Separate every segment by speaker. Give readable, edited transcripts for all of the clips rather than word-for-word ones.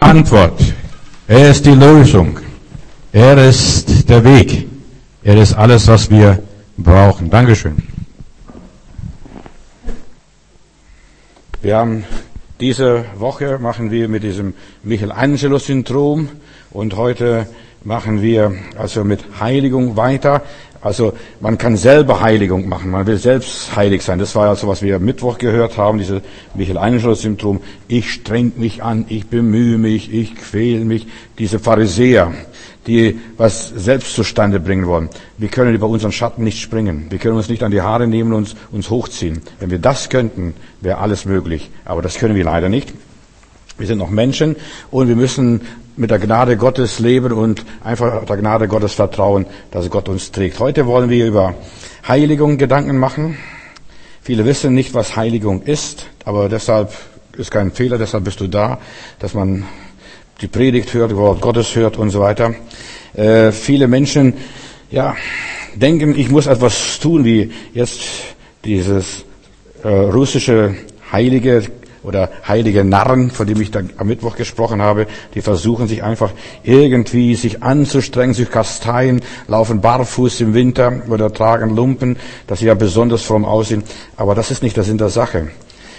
Speaker 1: Antwort. Er ist die Lösung. Er ist der Weg. Er ist alles, was wir brauchen. Dankeschön. Wir haben diese Woche machen wir mit diesem Michelangelo-Syndrom und heute machen wir also mit Heiligung weiter. Also man kann selber Heiligung machen, man will selbst heilig sein. Das war also, was wir am Mittwoch gehört haben, dieses Michelangelo-Syndrom. Ich streng mich an, ich bemühe mich, ich quäle mich. Diese Pharisäer, die was selbst zustande bringen wollen. Wir können über unseren Schatten nicht springen. Wir können uns nicht an die Haare nehmen und uns hochziehen. Wenn wir das könnten, wäre alles möglich. Aber das können wir leider nicht. Wir sind noch Menschen und wir müssen mit der Gnade Gottes leben und einfach der Gnade Gottes vertrauen, dass Gott uns trägt. Heute wollen wir über Heiligung Gedanken machen. Viele wissen nicht, was Heiligung ist, aber deshalb ist kein Fehler, deshalb bist du da, dass man die Predigt hört, das Wort Gottes hört und so weiter. Viele Menschen, denken, ich muss etwas tun, wie jetzt dieses russische Heilige oder heilige Narren, von dem ich da am Mittwoch gesprochen habe, die versuchen sich einfach irgendwie sich anzustrengen, sich kasteien, laufen barfuß im Winter oder tragen Lumpen, dass sie ja besonders fromm aussehen. Aber das ist nicht der Sinn der Sache.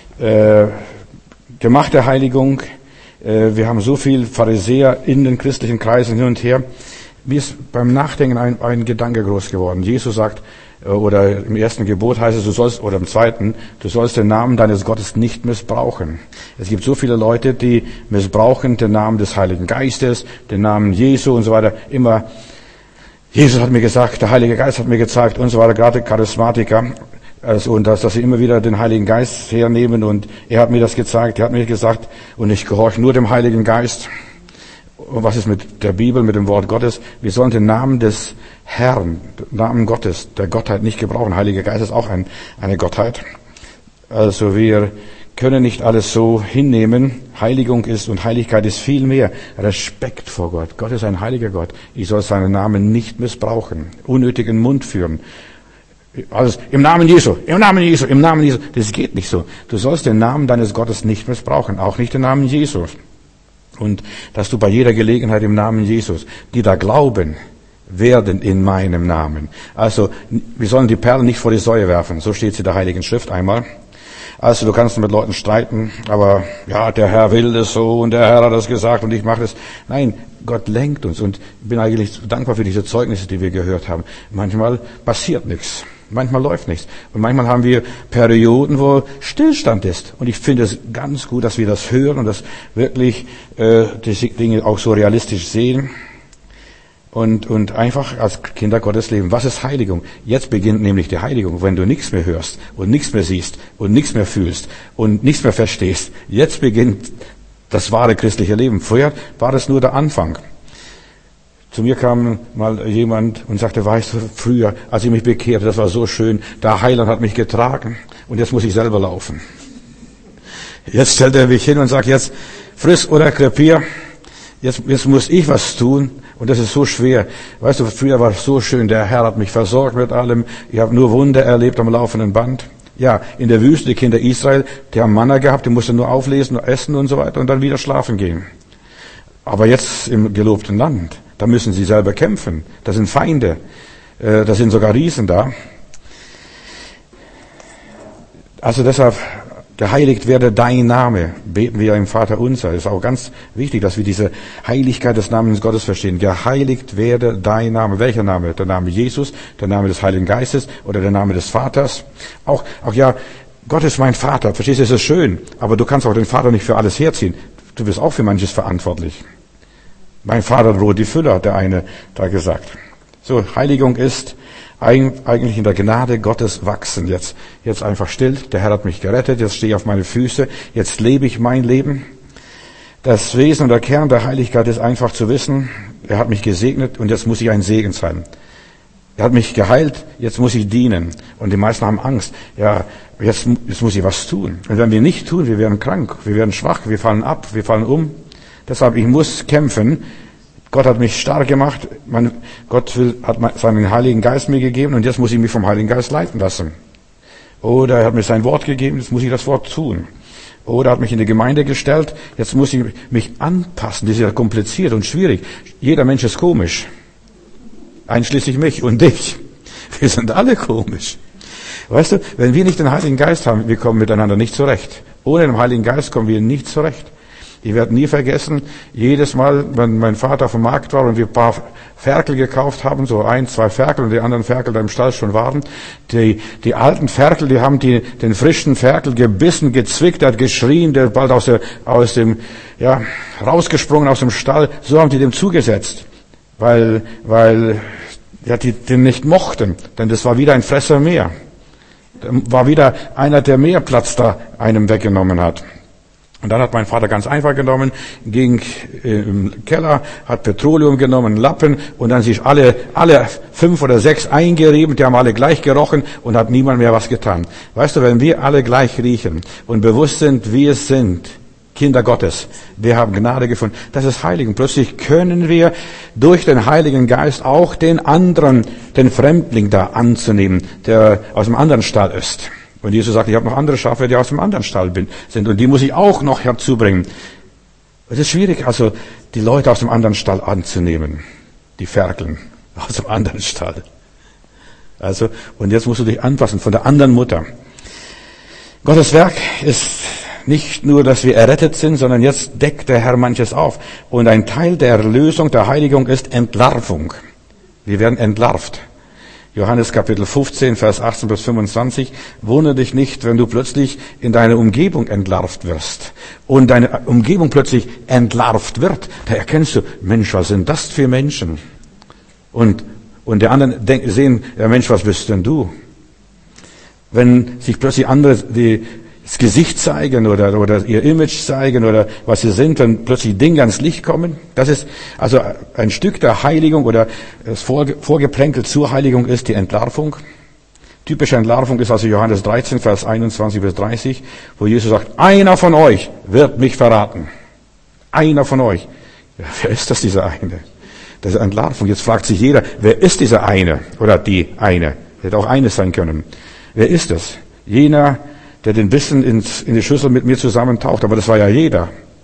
Speaker 1: Gemachte Heiligung, wir haben so viel Pharisäer in den christlichen Kreisen hin und her. Mir ist beim Nachdenken ein Gedanke groß geworden. Jesus sagt, oder im ersten Gebot heißt es, oder im zweiten, du sollst den Namen deines Gottes nicht missbrauchen. Es gibt so viele Leute, die missbrauchen den Namen des Heiligen Geistes, den Namen Jesu und so weiter. Immer, Jesus hat mir gesagt, der Heilige Geist hat mir gezeigt und so weiter, gerade Charismatiker. Also, und dass sie immer wieder den Heiligen Geist hernehmen und er hat mir das gezeigt, er hat mir gesagt, und ich gehorche nur dem Heiligen Geist. Und was ist mit der Bibel, mit dem Wort Gottes? Wir sollen den Namen des Herrn, den Namen Gottes, der Gottheit nicht gebrauchen. Heiliger Geist ist auch eine Gottheit. Also wir können nicht alles so hinnehmen. Heiligung ist und Heiligkeit ist viel mehr. Respekt vor Gott. Gott ist ein heiliger Gott. Ich soll seinen Namen nicht missbrauchen, unnötigen Mund führen. Also im Namen Jesu, im Namen Jesu, im Namen Jesu. Das geht nicht so. Du sollst den Namen deines Gottes nicht missbrauchen, auch nicht den Namen Jesus. Und dass du bei jeder Gelegenheit im Namen Jesus, die da glauben, werden in meinem Namen. Also wir sollen die Perlen nicht vor die Säue werfen. So steht es in der Heiligen Schrift einmal. Also du kannst mit Leuten streiten, aber ja, der Herr will das so und der Herr hat das gesagt und ich mache das. Nein, Gott lenkt uns und ich bin eigentlich dankbar für diese Zeugnisse, die wir gehört haben. Manchmal passiert nichts. Manchmal läuft nichts. Und manchmal haben wir Perioden, wo Stillstand ist. Und ich finde es ganz gut, dass wir das hören und dass wirklich die Dinge auch so realistisch sehen. Und einfach als Kinder Gottes leben. Was ist Heiligung? Jetzt beginnt nämlich die Heiligung, wenn du nichts mehr hörst und nichts mehr siehst und nichts mehr fühlst und nichts mehr verstehst. Jetzt beginnt das wahre christliche Leben. Vorher war das nur der Anfang. Zu mir kam mal jemand und sagte, weißt du, früher, als ich mich bekehrte, das war so schön, der Heiland hat mich getragen und jetzt muss ich selber laufen. Jetzt stellt er mich hin und sagt, jetzt friss oder krepier, jetzt muss ich was tun und das ist so schwer. Weißt du, früher war es so schön, der Herr hat mich versorgt mit allem, ich habe nur Wunder erlebt am laufenden Band. Ja, in der Wüste, die Kinder Israel, die haben Manna gehabt, die mussten nur auflesen, essen und so weiter und dann wieder schlafen gehen. Aber jetzt im gelobten Land, da müssen sie selber kämpfen. Da sind Feinde. Da sind sogar Riesen da. Also deshalb, geheiligt werde dein Name, beten wir im Vater unser. Es ist auch ganz wichtig, dass wir diese Heiligkeit des Namens Gottes verstehen. Geheiligt werde dein Name. Welcher Name? Der Name Jesus, der Name des Heiligen Geistes oder der Name des Vaters. Auch ja, Gott ist mein Vater. Verstehst du, es ist schön. Aber du kannst auch den Vater nicht für alles herziehen. Du bist auch für manches verantwortlich. Mein Vater droht die Fülle, hat der eine da gesagt. So, Heiligung ist eigentlich in der Gnade Gottes wachsen. Jetzt einfach still. Der Herr hat mich gerettet. Jetzt stehe ich auf meine Füße. Jetzt lebe ich mein Leben. Das Wesen und der Kern der Heiligkeit ist einfach zu wissen, er hat mich gesegnet und jetzt muss ich ein Segen sein. Er hat mich geheilt, jetzt muss ich dienen. Und die meisten haben Angst. Ja, jetzt muss ich was tun. Und wenn wir nicht tun, wir werden krank, wir werden schwach, wir fallen ab, wir fallen um. Deshalb, ich muss kämpfen. Gott hat mich stark gemacht. Gott hat seinen Heiligen Geist mir gegeben und jetzt muss ich mich vom Heiligen Geist leiten lassen. Oder er hat mir sein Wort gegeben, jetzt muss ich das Wort tun. Oder hat mich in die Gemeinde gestellt, jetzt muss ich mich anpassen. Das ist ja kompliziert und schwierig. Jeder Mensch ist komisch. Einschließlich mich und dich. Wir sind alle komisch. Weißt du, wenn wir nicht den Heiligen Geist haben, wir kommen miteinander nicht zurecht. Ohne den Heiligen Geist kommen wir nicht zurecht. Ich werde nie vergessen, jedes Mal, wenn mein Vater auf dem Markt war und wir ein paar Ferkel gekauft haben, so 1, 2 Ferkel und die anderen Ferkel da im Stall schon waren, die alten Ferkel, die haben den frischen Ferkel gebissen, gezwickt, der hat geschrien, der bald rausgesprungen aus dem Stall, so haben die dem zugesetzt, weil die den nicht mochten, denn das war wieder ein Fresser mehr. War wieder einer, der mehr Platz da einem weggenommen hat. Und dann hat mein Vater ganz einfach genommen, ging im Keller, hat Petroleum genommen, Lappen und dann sich alle 5 oder 6 eingerieben, die haben alle gleich gerochen und hat niemand mehr was getan. Weißt du, wenn wir alle gleich riechen und bewusst sind, wie es sind, Kinder Gottes, wir haben Gnade gefunden, das ist heilig. Und plötzlich können wir durch den Heiligen Geist auch den anderen, den Fremdling da anzunehmen, der aus dem anderen Stall ist. Und Jesus sagt, ich habe noch andere Schafe, die aus dem anderen Stall sind. Und die muss ich auch noch herzubringen. Es ist schwierig, also die Leute aus dem anderen Stall anzunehmen. Die Ferkeln aus dem anderen Stall. Also, und jetzt musst du dich anpassen von der anderen Mutter. Gottes Werk ist nicht nur, dass wir errettet sind, sondern jetzt deckt der Herr manches auf. Und ein Teil der Erlösung, der Heiligung ist Entlarvung. Wir werden entlarvt. Johannes Kapitel 15, Vers 18 bis 25. Wundere dich nicht, wenn du plötzlich in deine Umgebung entlarvt wirst. Und deine Umgebung plötzlich entlarvt wird. Da erkennst du, Mensch, was sind das für Menschen? Und die anderen sehen, ja Mensch, was bist denn du? Wenn sich plötzlich andere das Gesicht zeigen oder ihr Image zeigen oder was sie sind, wenn plötzlich Dinge ans Licht kommen. Das ist also ein Stück der Heiligung oder das Vorgeplänkel zur Heiligung ist die Entlarvung. Typische Entlarvung ist also Johannes 13, Vers 21 bis 30, wo Jesus sagt, einer von euch wird mich verraten. Einer von euch. Ja, wer ist das, dieser eine? Das ist Entlarvung. Jetzt fragt sich jeder, wer ist dieser eine oder die eine? Hätte auch eines sein können. Wer ist es? Jener, der den Bissen in die Schüssel mit mir zusammentaucht, aber das war ja jeder.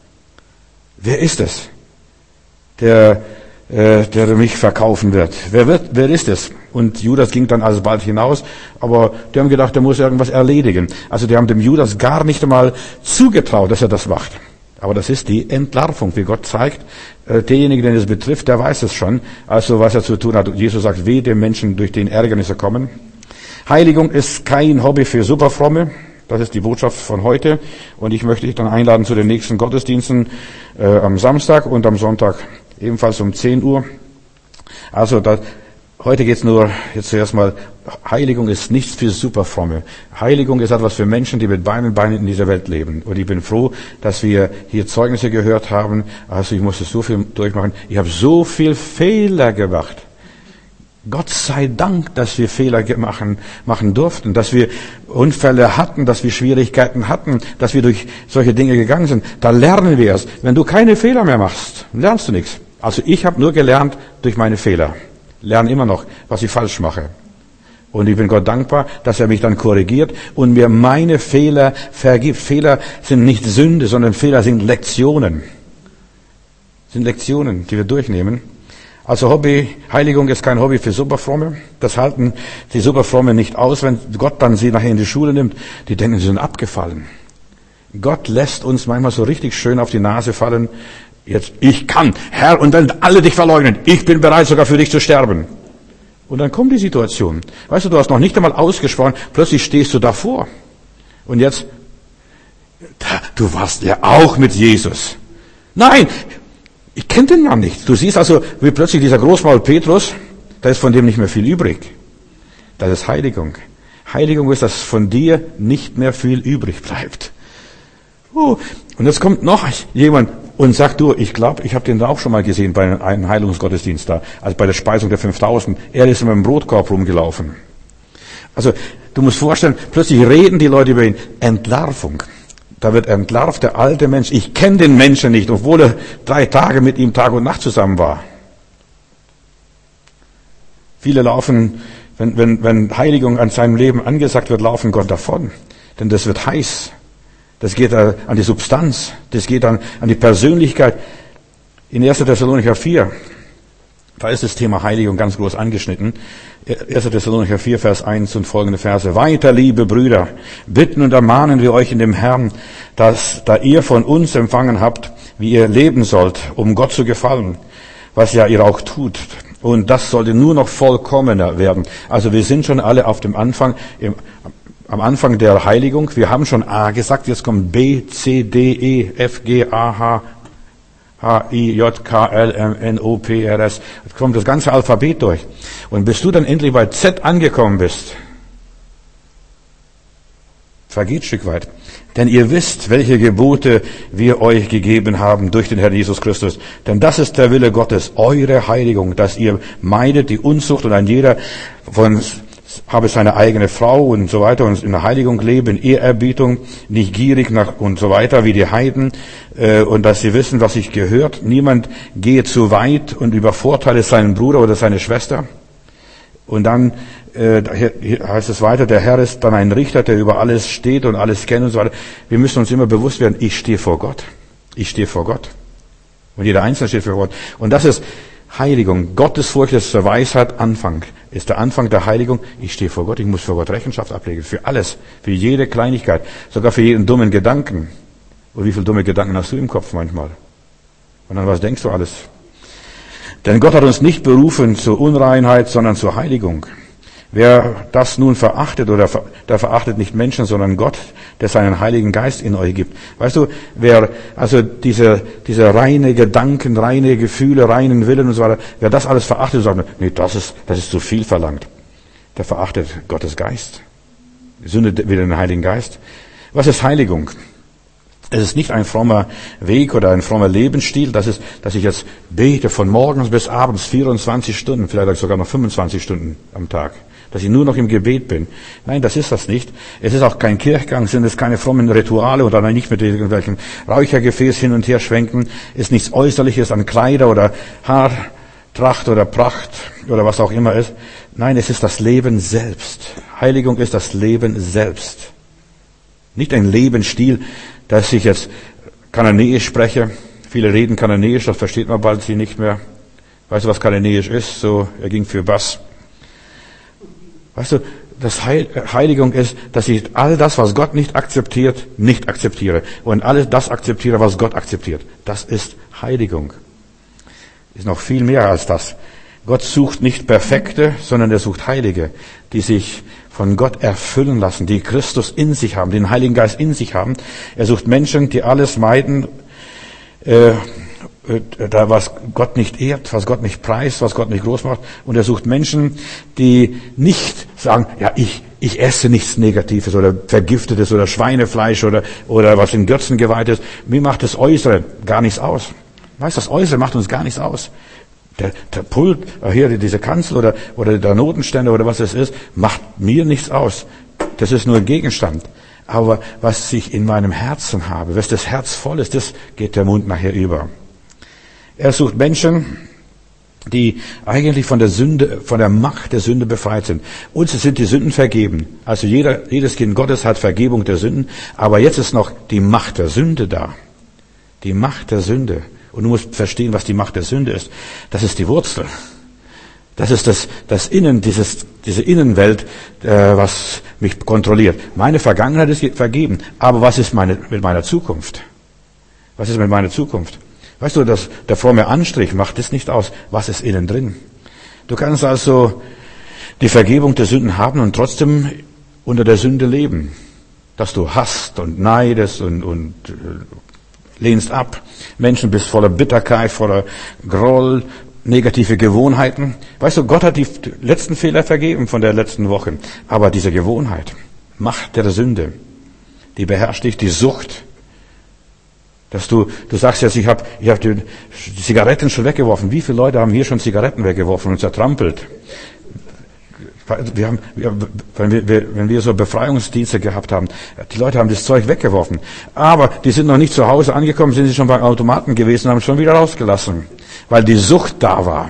Speaker 1: Wer ist es, der mich verkaufen wird? Wer ist es? Und Judas ging dann alsbald hinaus, aber die haben gedacht, der muss irgendwas erledigen. Also die haben dem Judas gar nicht einmal zugetraut, dass er das macht. Aber das ist die Entlarvung, wie Gott zeigt. Derjenige, den es betrifft, der weiß es schon. Also was er zu tun hat. Jesus sagt, weh dem Menschen, durch den Ärgernisse kommen. Heiligung ist kein Hobby für Superfromme. Das ist die Botschaft von heute. Und ich möchte dich dann einladen zu den nächsten Gottesdiensten am Samstag und am Sonntag ebenfalls um 10 Uhr. Also heute geht's nur jetzt zuerst mal, Heiligung ist nichts für Superfromme. Heiligung ist etwas für Menschen, die mit Beinen in dieser Welt leben. Und ich bin froh, dass wir hier Zeugnisse gehört haben. Also ich musste so viel durchmachen. Ich habe so viel Fehler gemacht. Gott sei Dank, dass wir Fehler machen durften, dass wir Unfälle hatten, dass wir Schwierigkeiten hatten, dass wir durch solche Dinge gegangen sind. Da lernen wir es. Wenn du keine Fehler mehr machst, lernst du nichts. Also ich habe nur gelernt durch meine Fehler. Lerne immer noch, was ich falsch mache. Und ich bin Gott dankbar, dass er mich dann korrigiert und mir meine Fehler vergibt. Fehler sind nicht Sünde, sondern Fehler sind Lektionen. Sind Lektionen, die wir durchnehmen. Also Heiligung ist kein Hobby für Superfromme. Das halten die Superfromme nicht aus, wenn Gott dann sie nachher in die Schule nimmt. Die denken, sie sind abgefallen. Gott lässt uns manchmal so richtig schön auf die Nase fallen. Jetzt, ich kann, Herr, und dann alle dich verleugnen. Ich bin bereit, sogar für dich zu sterben. Und dann kommt die Situation. Weißt du hast noch nicht einmal ausgesprochen, plötzlich stehst du davor. Und jetzt, du warst ja auch mit Jesus. Nein! Ich kenne den Mann nicht. Du siehst also, wie plötzlich dieser Großmaul Petrus, da ist von dem nicht mehr viel übrig. Das ist Heiligung. Heiligung ist, dass von dir nicht mehr viel übrig bleibt. Und jetzt kommt noch jemand und sagt, du, ich glaube, ich habe den da auch schon mal gesehen bei einem Heilungsgottesdienst da, also bei der Speisung der 5000. Er ist mit einem Brotkorb rumgelaufen. Also, du musst vorstellen, plötzlich reden die Leute über ihn. Entlarvung. Da wird entlarvt der alte Mensch. Ich kenne den Menschen nicht, obwohl er 3 Tage mit ihm Tag und Nacht zusammen war. Viele laufen, wenn Heiligung an seinem Leben angesagt wird, laufen Gott davon. Denn das wird heiß. Das geht an die Substanz. Das geht an die Persönlichkeit. In 1. Thessalonicher 4, da ist das Thema Heiligung ganz groß angeschnitten. 1. Thessalonicher 4, Vers 1 und folgende Verse. Weiter, liebe Brüder, bitten und ermahnen wir euch in dem Herrn, dass, da ihr von uns empfangen habt, wie ihr leben sollt, um Gott zu gefallen, was ja ihr auch tut. Und das sollte nur noch vollkommener werden. Also wir sind schon alle auf dem Anfang, am Anfang der Heiligung. Wir haben schon A gesagt, jetzt kommt B, C, D, E, F, G, A, H, I, J, K, L, M, N, O, P, R, S. Jetzt kommt das ganze Alphabet durch. Und bis du dann endlich bei Z angekommen bist, vergeht ein Stück weit. Denn ihr wisst, welche Gebote wir euch gegeben haben durch den Herrn Jesus Christus. Denn das ist der Wille Gottes, eure Heiligung, dass ihr meidet die Unzucht und ein jeder von habe seine eigene Frau und so weiter und in der Heiligung leben, in Ehrerbietung, nicht gierig nach und so weiter wie die Heiden, und dass sie wissen, was sich gehört. Niemand gehe zu weit und übervorteile seinen Bruder oder seine Schwester. Und dann hier heißt es weiter, der Herr ist dann ein Richter, der über alles steht und alles kennt und so weiter. Wir müssen uns immer bewusst werden, ich stehe vor Gott. Ich stehe vor Gott. Und jeder Einzelne steht vor Gott. Und das ist Heiligung. Gottesfurcht ist der Weisheit Anfang. Ist der Anfang der Heiligung. Ich stehe vor Gott. Ich muss vor Gott Rechenschaft ablegen. Für alles. Für jede Kleinigkeit. Sogar für jeden dummen Gedanken. Und wie viele dumme Gedanken hast du im Kopf manchmal? Und an was denkst du alles? Denn Gott hat uns nicht berufen zur Unreinheit, sondern zur Heiligung. Wer das nun verachtet, der verachtet nicht Menschen, sondern Gott, der seinen Heiligen Geist in euch gibt. Weißt du, wer also diese reine Gedanken, reine Gefühle, reinen Willen und so weiter, wer das alles verachtet, sagt, nee, das ist zu viel verlangt. Der verachtet Gottes Geist. Sündet wieder den Heiligen Geist. Was ist Heiligung? Es ist nicht ein frommer Weg oder ein frommer Lebensstil, dass ich jetzt bete von morgens bis abends 24 Stunden, vielleicht sogar noch 25 Stunden am Tag, dass ich nur noch im Gebet bin. Nein, das ist das nicht. Es ist auch kein Kirchgang, sind es keine frommen Rituale oder nicht mit irgendwelchen Räuchergefäß hin und her schwenken, ist nichts Äußerliches an Kleider oder Haartracht oder Pracht oder was auch immer ist. Nein, es ist das Leben selbst. Heiligung ist das Leben selbst. Nicht ein Lebensstil, dass ich jetzt Kananäisch spreche. Viele reden Kananäisch, das versteht man bald sie nicht mehr. Weißt du, was Kananäisch ist? So, er ging für Bass. Weißt du, das Heiligung ist, dass ich all das, was Gott nicht akzeptiert, nicht akzeptiere. Und alles das akzeptiere, was Gott akzeptiert. Das ist Heiligung. Ist noch viel mehr als das. Gott sucht nicht Perfekte, sondern er sucht Heilige, die sich von Gott erfüllen lassen, die Christus in sich haben, den Heiligen Geist in sich haben. Er sucht Menschen, die alles meiden, da was Gott nicht ehrt, was Gott nicht preist, was Gott nicht groß macht. Und er sucht Menschen, die nicht sagen, ja, ich esse nichts Negatives oder Vergiftetes oder Schweinefleisch oder was in Götzen geweiht ist. Mir macht das Äußere gar nichts aus. Weißt du, das Äußere macht uns gar nichts aus. Der Pult, hier diese Kanzel oder der Notenständer oder was es ist, macht mir nichts aus. Das ist nur ein Gegenstand. Aber was ich in meinem Herzen habe, was das Herz voll ist, das geht der Mund nachher über. Er sucht Menschen, die eigentlich von der Sünde, von der Macht der Sünde befreit sind. Uns sind die Sünden vergeben. Also jedes Kind Gottes hat Vergebung der Sünden. Aber jetzt ist noch die Macht der Sünde da. Die Macht der Sünde. Und du musst verstehen, was die Macht der Sünde ist. Das ist die Wurzel. Das ist das Innen, diese Innenwelt, was mich kontrolliert. Meine Vergangenheit ist vergeben. Aber was ist mit meiner Zukunft? Was ist mit meiner Zukunft? Weißt du, der fromme Anstrich macht es nicht aus. Was ist innen drin? Du kannst also die Vergebung der Sünden haben und trotzdem unter der Sünde leben. Dass du hasst und neidest und lehnst ab. Menschen bist voller Bitterkeit, voller Groll, negative Gewohnheiten. Weißt du, Gott hat die letzten Fehler vergeben von der letzten Woche. Aber diese Gewohnheit, Macht der Sünde, die beherrscht dich, die Sucht. Dass du sagst jetzt, ich hab die Zigaretten schon weggeworfen. Wie viele Leute haben hier schon Zigaretten weggeworfen und zertrampelt? Wenn wir so Befreiungsdienste gehabt haben, die Leute haben das Zeug weggeworfen. Aber die sind noch nicht zu Hause angekommen, sind sie schon beim Automaten gewesen und haben es schon wieder rausgelassen. Weil die Sucht da war.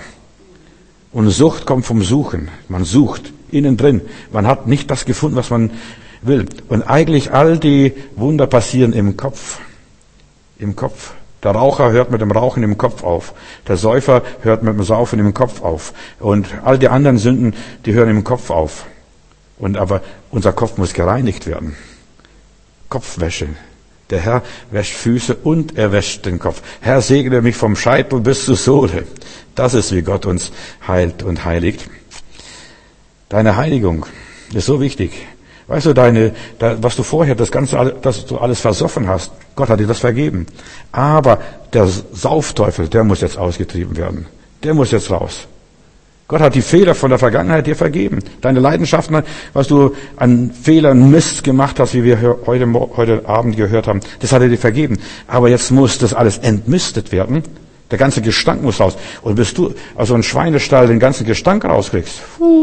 Speaker 1: Und Sucht kommt vom Suchen. Man sucht innen drin. Man hat nicht das gefunden, was man will. Und eigentlich all die Wunder passieren im Kopf. Im Kopf. Der Raucher hört mit dem Rauchen im Kopf auf. Der Säufer hört mit dem Saufen im Kopf auf. Und all die anderen Sünden, die hören im Kopf auf. Aber unser Kopf muss gereinigt werden. Kopfwäsche. Der Herr wäscht Füße und er wäscht den Kopf. Herr, segne mich vom Scheitel bis zur Sohle. Das ist, wie Gott uns heilt und heiligt. Deine Heiligung ist so wichtig. Weißt du, was du vorher, das Ganze, dass du alles versoffen hast, Gott hat dir das vergeben. Aber der Saufteufel, der muss jetzt ausgetrieben werden. Der muss jetzt raus. Gott hat die Fehler von der Vergangenheit dir vergeben. Deine Leidenschaften, was du an Fehlern, Mist gemacht hast, wie wir heute Abend gehört haben, das hat er dir vergeben. Aber jetzt muss das alles entmistet werden. Der ganze Gestank muss raus. Und bis du also ein Schweinestall den ganzen Gestank rauskriegst,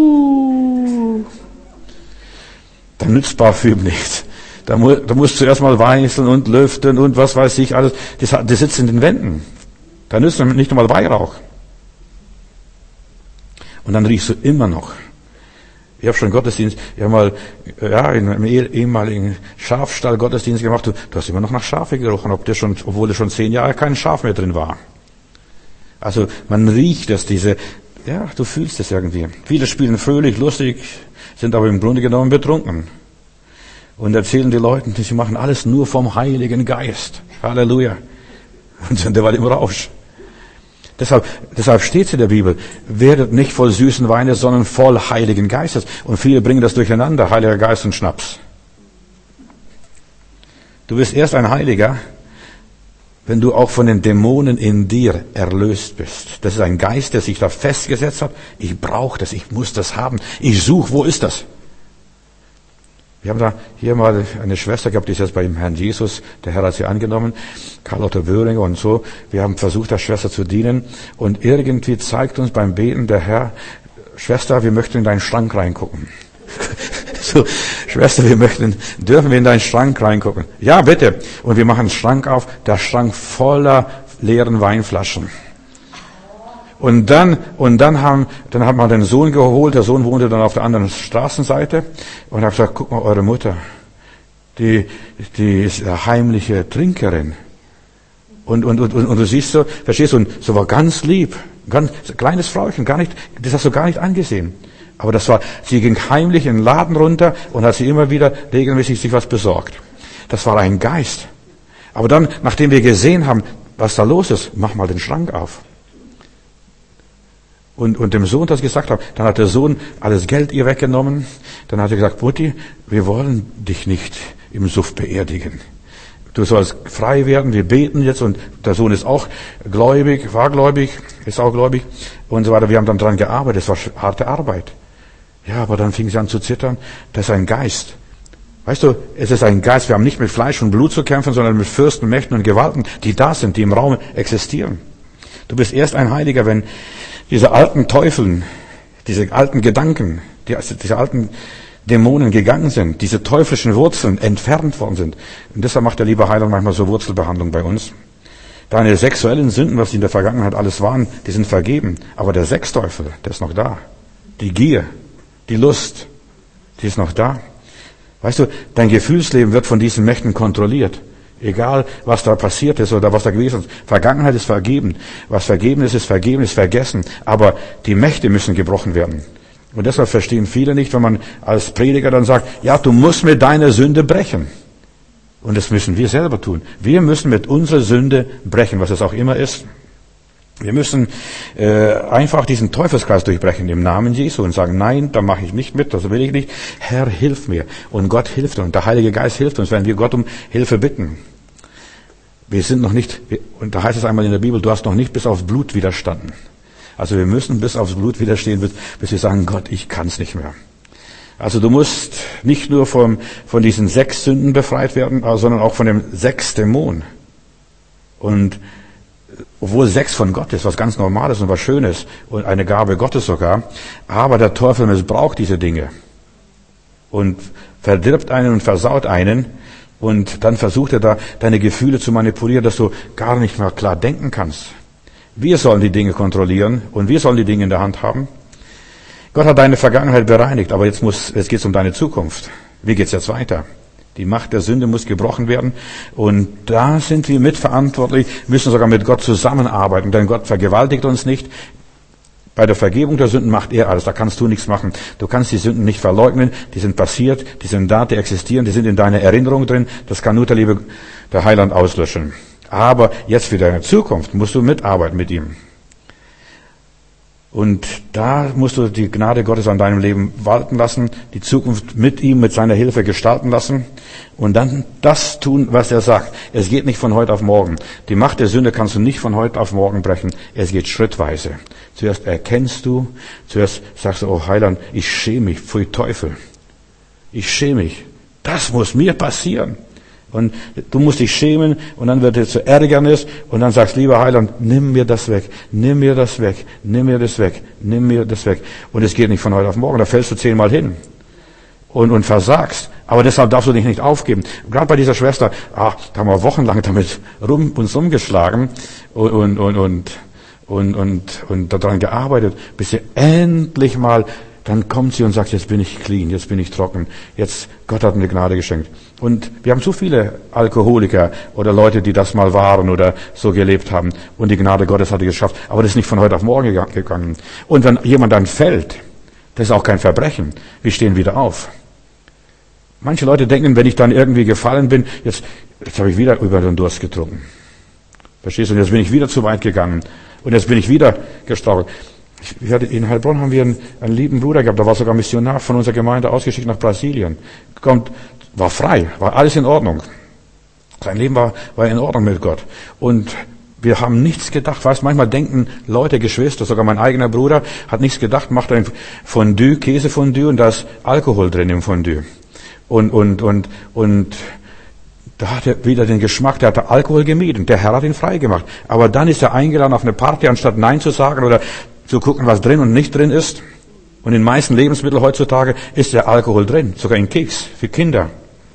Speaker 1: dann nützt Parfüm nichts. Da musst du erst mal weißeln und lüften und was weiß ich alles. Das sitzt in den Wänden. Da nützt nicht einmal Weihrauch. Und dann riechst du immer noch. Ich habe schon Gottesdienst, in einem ehemaligen Schafstall Gottesdienst gemacht. Du hast immer noch nach Schafe gerochen, obwohl da schon 10 Jahre kein Schaf mehr drin war. Also man riecht das, du fühlst es irgendwie. Viele spielen fröhlich, lustig, sind aber im Grunde genommen betrunken. Und erzählen die Leuten, sie machen alles nur vom Heiligen Geist. Halleluja. Und sind derweil im Rausch. Deshalb steht es in der Bibel, werdet nicht voll süßen Weines, sondern voll Heiligen Geistes. Und viele bringen das durcheinander, Heiliger Geist und Schnaps. Du bist erst ein Heiliger, wenn du auch von den Dämonen in dir erlöst bist. Das ist ein Geist, der sich da festgesetzt hat. Ich brauche das, ich muss das haben. Ich suche, wo ist das? Wir haben da hier mal eine Schwester gehabt, die ist jetzt beim Herrn Jesus. Der Herr hat sie angenommen, Carlotte Böhringer und so. Wir haben versucht, der Schwester zu dienen. Und irgendwie zeigt uns beim Beten der Herr, Schwester, wir möchten in deinen Schrank reingucken. So, Schwester, dürfen wir in deinen Schrank reingucken? Ja, bitte. Und wir machen den Schrank auf, der Schrank voller leeren Weinflaschen. Und dann haben wir den Sohn geholt. Der Sohn wohnte dann auf der anderen Straßenseite und hat gesagt, guck mal, eure Mutter, die ist eine heimliche Trinkerin. Und du siehst so, verstehst du, und so war ganz lieb, ganz kleines Frauchen, das hast du gar nicht angesehen. Aber sie ging heimlich in den Laden runter und hat sie immer wieder regelmäßig sich was besorgt. Das war ein Geist. Aber dann, nachdem wir gesehen haben, was da los ist, mach mal den Schrank auf. Und dem Sohn das gesagt haben, dann hat der Sohn alles Geld ihr weggenommen. Dann hat er gesagt, Mutti, wir wollen dich nicht im Suff beerdigen. Du sollst frei werden, wir beten jetzt. Und der Sohn ist auch gläubig, war gläubig, ist auch gläubig und so weiter. Wir haben dann dran gearbeitet, es war harte Arbeit. Ja, aber dann fing sie an zu zittern. Das ist ein Geist. Weißt du, es ist ein Geist. Wir haben nicht mit Fleisch und Blut zu kämpfen, sondern mit Fürsten, Mächten und Gewalten, die da sind, die im Raum existieren. Du bist erst ein Heiliger, wenn diese alten Teufel, diese alten Gedanken, diese alten Dämonen gegangen sind, diese teuflischen Wurzeln entfernt worden sind. Und deshalb macht der liebe Heiland manchmal so Wurzelbehandlung bei uns. Deine sexuellen Sünden, was sie in der Vergangenheit alles waren, die sind vergeben. Aber der Sexteufel, der ist noch da. Die Gier, die Lust, die ist noch da. Weißt du, dein Gefühlsleben wird von diesen Mächten kontrolliert. Egal, was da passiert ist oder was da gewesen ist. Vergangenheit ist vergeben. Was vergeben ist vergessen. Aber die Mächte müssen gebrochen werden. Und deshalb verstehen viele nicht, wenn man als Prediger dann sagt, ja, du musst mit deiner Sünde brechen. Und das müssen wir selber tun. Wir müssen mit unserer Sünde brechen, was es auch immer ist. Wir müssen einfach diesen Teufelskreis durchbrechen im Namen Jesu und sagen, nein, da mache ich nicht mit, das will ich nicht. Herr, hilf mir. Und Gott hilft uns. Und der Heilige Geist hilft uns, wenn wir Gott um Hilfe bitten. Wir sind noch nicht, und da heißt es einmal in der Bibel, du hast noch nicht bis aufs Blut widerstanden. Also wir müssen bis aufs Blut widerstehen, bis wir sagen, Gott, ich kann es nicht mehr. Also du musst nicht nur von diesen 6 Sünden befreit werden, sondern auch von dem 6 Dämon. Und obwohl 6 von Gott ist, was ganz Normales und was Schönes und eine Gabe Gottes sogar, aber der Teufel missbraucht diese Dinge und verdirbt einen und versaut einen und dann versucht er da deine Gefühle zu manipulieren, dass du gar nicht mehr klar denken kannst. Wir sollen die Dinge kontrollieren und wir sollen die Dinge in der Hand haben. Gott hat deine Vergangenheit bereinigt, aber jetzt geht es um deine Zukunft. Wie geht's jetzt weiter? Die Macht der Sünde muss gebrochen werden. Und da sind wir mitverantwortlich, müssen sogar mit Gott zusammenarbeiten, denn Gott vergewaltigt uns nicht. Bei der Vergebung der Sünden macht er alles, da kannst du nichts machen. Du kannst die Sünden nicht verleugnen, die sind passiert, die sind da, die existieren, die sind in deiner Erinnerung drin. Das kann nur der Heiland auslöschen. Aber jetzt für deine Zukunft musst du mitarbeiten mit ihm. Und da musst du die Gnade Gottes an deinem Leben walten lassen, die Zukunft mit ihm, mit seiner Hilfe gestalten lassen und dann das tun, was er sagt. Es geht nicht von heute auf morgen. Die Macht der Sünde kannst du nicht von heute auf morgen brechen. Es geht schrittweise. Zuerst erkennst du, zuerst sagst du, oh Heiland, ich schäme mich, pfui Teufel. Ich schäme mich. Das muss mir passieren. Und du musst dich schämen und dann wird es zu Ärgernis und dann sagst, lieber Heiland, nimm mir das weg, nimm mir das weg, nimm mir das weg, nimm mir das weg. Und es geht nicht von heute auf morgen, da fällst du 10-mal hin und versagst. Aber deshalb darfst du dich nicht aufgeben. Gerade bei dieser Schwester, da haben wir wochenlang damit uns rumgeschlagen und daran gearbeitet, bis sie endlich mal, dann kommt sie und sagt, jetzt bin ich clean, jetzt bin ich trocken, jetzt, Gott hat mir Gnade geschenkt. Und wir haben so viele Alkoholiker oder Leute, die das mal waren oder so gelebt haben und die Gnade Gottes hat es geschafft, aber das ist nicht von heute auf morgen gegangen. Und wenn jemand dann fällt, das ist auch kein Verbrechen, wir stehen wieder auf. Manche Leute denken, wenn ich dann irgendwie gefallen bin, jetzt habe ich wieder über den Durst getrunken. Verstehst du? Und jetzt bin ich wieder zu weit gegangen und jetzt bin ich wieder gestorben. In Heilbronn haben wir einen lieben Bruder gehabt, der war sogar Missionar von unserer Gemeinde ausgeschickt nach Brasilien. War frei, war alles in Ordnung. Sein Leben war in Ordnung mit Gott. Und wir haben nichts gedacht. Weißt, manchmal denken Leute, Geschwister, sogar mein eigener Bruder hat nichts gedacht, macht ein Fondue, Käsefondue und da ist Alkohol drin im Fondue. Und da hat er wieder den Geschmack, der hat Alkohol gemieden. Der Herr hat ihn frei gemacht. Aber dann ist er eingeladen auf eine Party, anstatt Nein zu sagen oder zu gucken, was drin und nicht drin ist. Und in den meisten Lebensmitteln heutzutage ist der Alkohol drin, sogar in Keks für Kinder.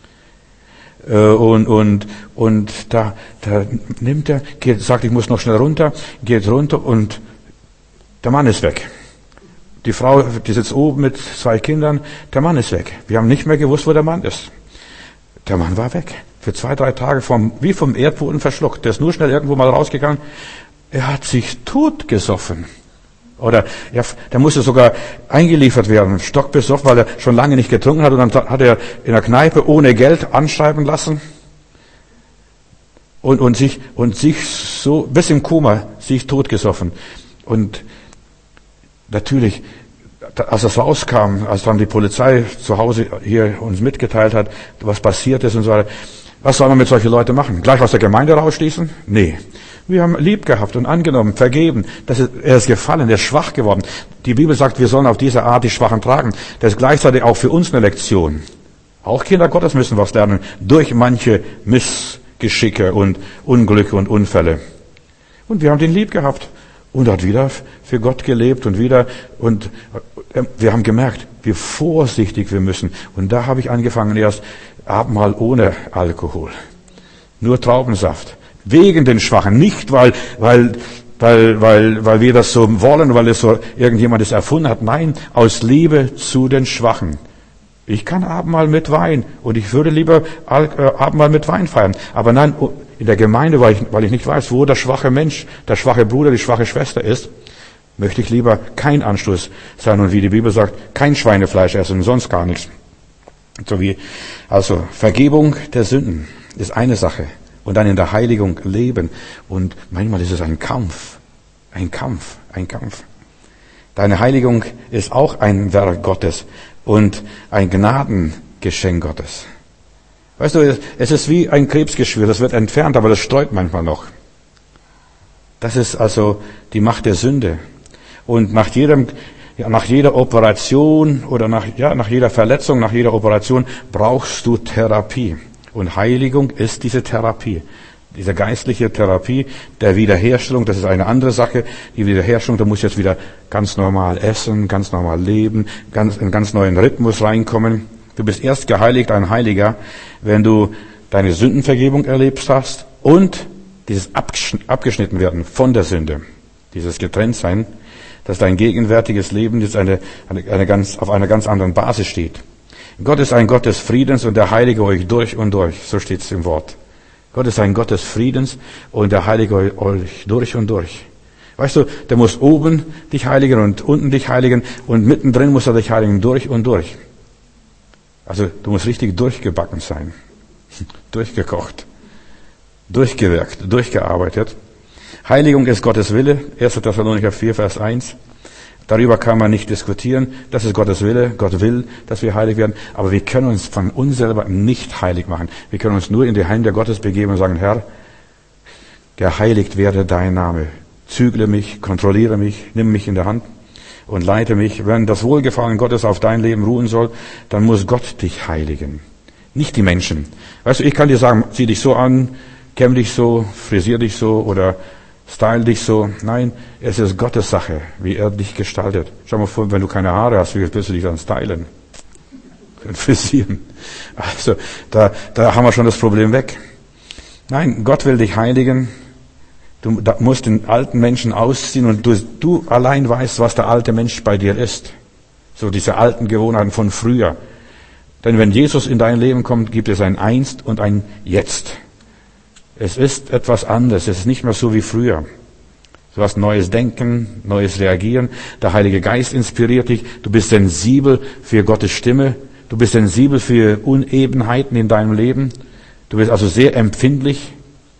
Speaker 1: Und da nimmt er, sagt, ich muss noch schnell runter, geht runter und der Mann ist weg. Die Frau, die sitzt oben mit 2 Kindern, der Mann ist weg. Wir haben nicht mehr gewusst, wo der Mann ist. Der Mann war weg. Für 2-3 Tage wie vom Erdboden verschluckt. Der ist nur schnell irgendwo mal rausgegangen. Er hat sich totgesoffen. Oder der musste sogar eingeliefert werden, stockbesoffen, weil er schon lange nicht getrunken hat. Und dann hat er in der Kneipe ohne Geld anschreiben lassen und sich so bis im Koma sich totgesoffen. Und natürlich, als das rauskam, als dann die Polizei zu Hause hier uns mitgeteilt hat, was passiert ist und so weiter, was soll man mit solchen Leuten machen? Gleich aus der Gemeinde rausschließen? Nee. Wir haben lieb gehabt und angenommen, vergeben. Er ist gefallen, er ist schwach geworden. Die Bibel sagt, wir sollen auf diese Art die Schwachen tragen. Das ist gleichzeitig auch für uns eine Lektion. Auch Kinder Gottes müssen was lernen durch manche Missgeschicke und Unglücke und Unfälle. Und wir haben den lieb gehabt und hat wieder für Gott gelebt und wir haben gemerkt, wie vorsichtig wir müssen. Und da habe ich angefangen, erst Abendmahl ohne Alkohol. Nur Traubensaft. Wegen den Schwachen, nicht weil wir das so wollen, weil es so irgendjemand es erfunden hat. Nein, aus Liebe zu den Schwachen. Ich kann Abendmahl mit Wein und ich würde lieber Abendmahl mit Wein feiern. Aber nein, in der Gemeinde, weil ich nicht weiß, wo der schwache Mensch, der schwache Bruder, die schwache Schwester ist, möchte ich lieber kein Anstoß sein und wie die Bibel sagt, kein Schweinefleisch essen, sonst gar nichts. Also Vergebung der Sünden ist eine Sache. Und dann in der Heiligung leben. Und manchmal ist es ein Kampf. Ein Kampf. Deine Heiligung ist auch ein Werk Gottes und ein Gnadengeschenk Gottes. Weißt du, es ist wie ein Krebsgeschwür, das wird entfernt, aber das streut manchmal noch. Das ist also die Macht der Sünde. Und nach jeder Operation oder nach jeder Verletzung, nach jeder Operation brauchst du Therapie. Und Heiligung ist diese Therapie, diese geistliche Therapie der Wiederherstellung. Das ist eine andere Sache. Die Wiederherstellung, da muss jetzt wieder ganz normal essen, ganz normal leben, in ganz neuen Rhythmus reinkommen. Du bist erst geheiligt, ein Heiliger, wenn du deine Sündenvergebung erlebt hast und dieses abgeschnitten werden von der Sünde, dieses Getrenntsein, dass dein gegenwärtiges Leben jetzt auf einer ganz anderen Basis steht. Gott ist ein Gott des Friedens und er heilige euch durch und durch. So steht es im Wort. Gott ist ein Gott des Friedens und er heilige euch durch und durch. Weißt du, der muss oben dich heiligen und unten dich heiligen und mittendrin muss er dich heiligen durch und durch. Also du musst richtig durchgebacken sein, durchgekocht, durchgewirkt, durchgearbeitet. Heiligung ist Gottes Wille, 1. Thessalonicher 4, Vers 1. Darüber kann man nicht diskutieren, das ist Gottes Wille, Gott will, dass wir heilig werden, aber wir können uns von uns selber nicht heilig machen. Wir können uns nur in die Hände Gottes begeben und sagen, Herr, geheiligt werde dein Name. Zügle mich, kontrolliere mich, nimm mich in der Hand und leite mich. Wenn das Wohlgefallen Gottes auf dein Leben ruhen soll, dann muss Gott dich heiligen, nicht die Menschen. Weißt du, ich kann dir sagen, zieh dich so an, kämm dich so, frisier dich so oder style dich so. Nein, es ist Gottes Sache, wie er dich gestaltet. Schau mal vor, wenn du keine Haare hast, wie willst du dich dann stylen? Frisieren. Also, da haben wir schon das Problem weg. Nein, Gott will dich heiligen. Du musst den alten Menschen ausziehen und du allein weißt, was der alte Mensch bei dir ist. So diese alten Gewohnheiten von früher. Denn wenn Jesus in dein Leben kommt, gibt es ein Einst und ein Jetzt. Es ist etwas anderes. Es ist nicht mehr so wie früher. Du hast neues Denken, neues Reagieren. Der Heilige Geist inspiriert dich. Du bist sensibel für Gottes Stimme. Du bist sensibel für Unebenheiten in deinem Leben. Du bist also sehr empfindlich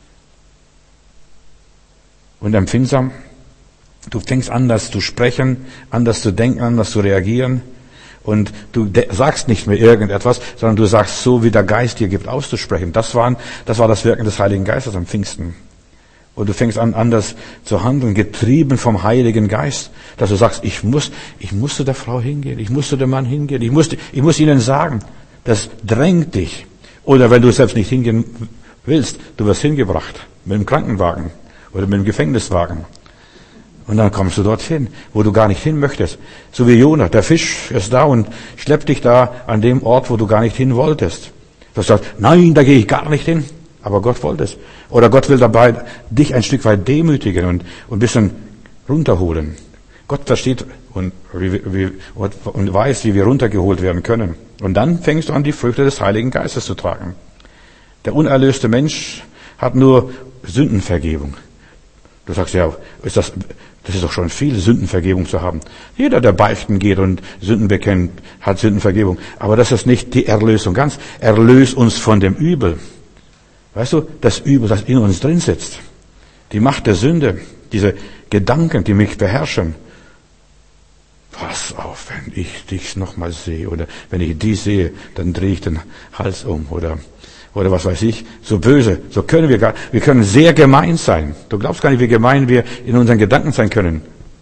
Speaker 1: und empfindsam. Du fängst an, das zu sprechen, anders zu denken, anders zu reagieren. Und du sagst nicht mehr irgendetwas, sondern du sagst so, wie der Geist dir gibt, auszusprechen. Das war das Wirken des Heiligen Geistes am Pfingsten. Und du fängst an, anders zu handeln, getrieben vom Heiligen Geist, dass du sagst, ich muss zu der Frau hingehen, ich muss zu dem Mann hingehen, ich muss ihnen sagen, das drängt dich. Oder wenn du selbst nicht hingehen willst, du wirst hingebracht mit dem Krankenwagen oder mit dem Gefängniswagen. Und dann kommst du dorthin, wo du gar nicht hin möchtest. So wie Jona, der Fisch ist da und schleppt dich da an dem Ort, wo du gar nicht hin wolltest. Du sagst, nein, da gehe ich gar nicht hin. Aber Gott wollte es. Oder Gott will dabei dich ein Stück weit demütigen und ein bisschen runterholen. Gott versteht und weiß, wie wir runtergeholt werden können. Und dann fängst du an, die Früchte des Heiligen Geistes zu tragen. Der unerlöste Mensch hat nur Sündenvergebung. Du sagst, ja, das ist doch schon viel, Sündenvergebung zu haben. Jeder, der beichten geht und Sünden bekennt, hat Sündenvergebung. Aber das ist nicht die Erlösung ganz. Erlös uns von dem Übel. Weißt du, das Übel, das in uns drin sitzt. Die Macht der Sünde, diese Gedanken, die mich beherrschen. Pass auf, wenn ich dich nochmal sehe oder wenn ich die sehe, dann drehe ich den Hals um oder was weiß ich, so böse, so können wir können sehr gemein sein. Du glaubst gar nicht, wie gemein wir in unseren Gedanken sein können.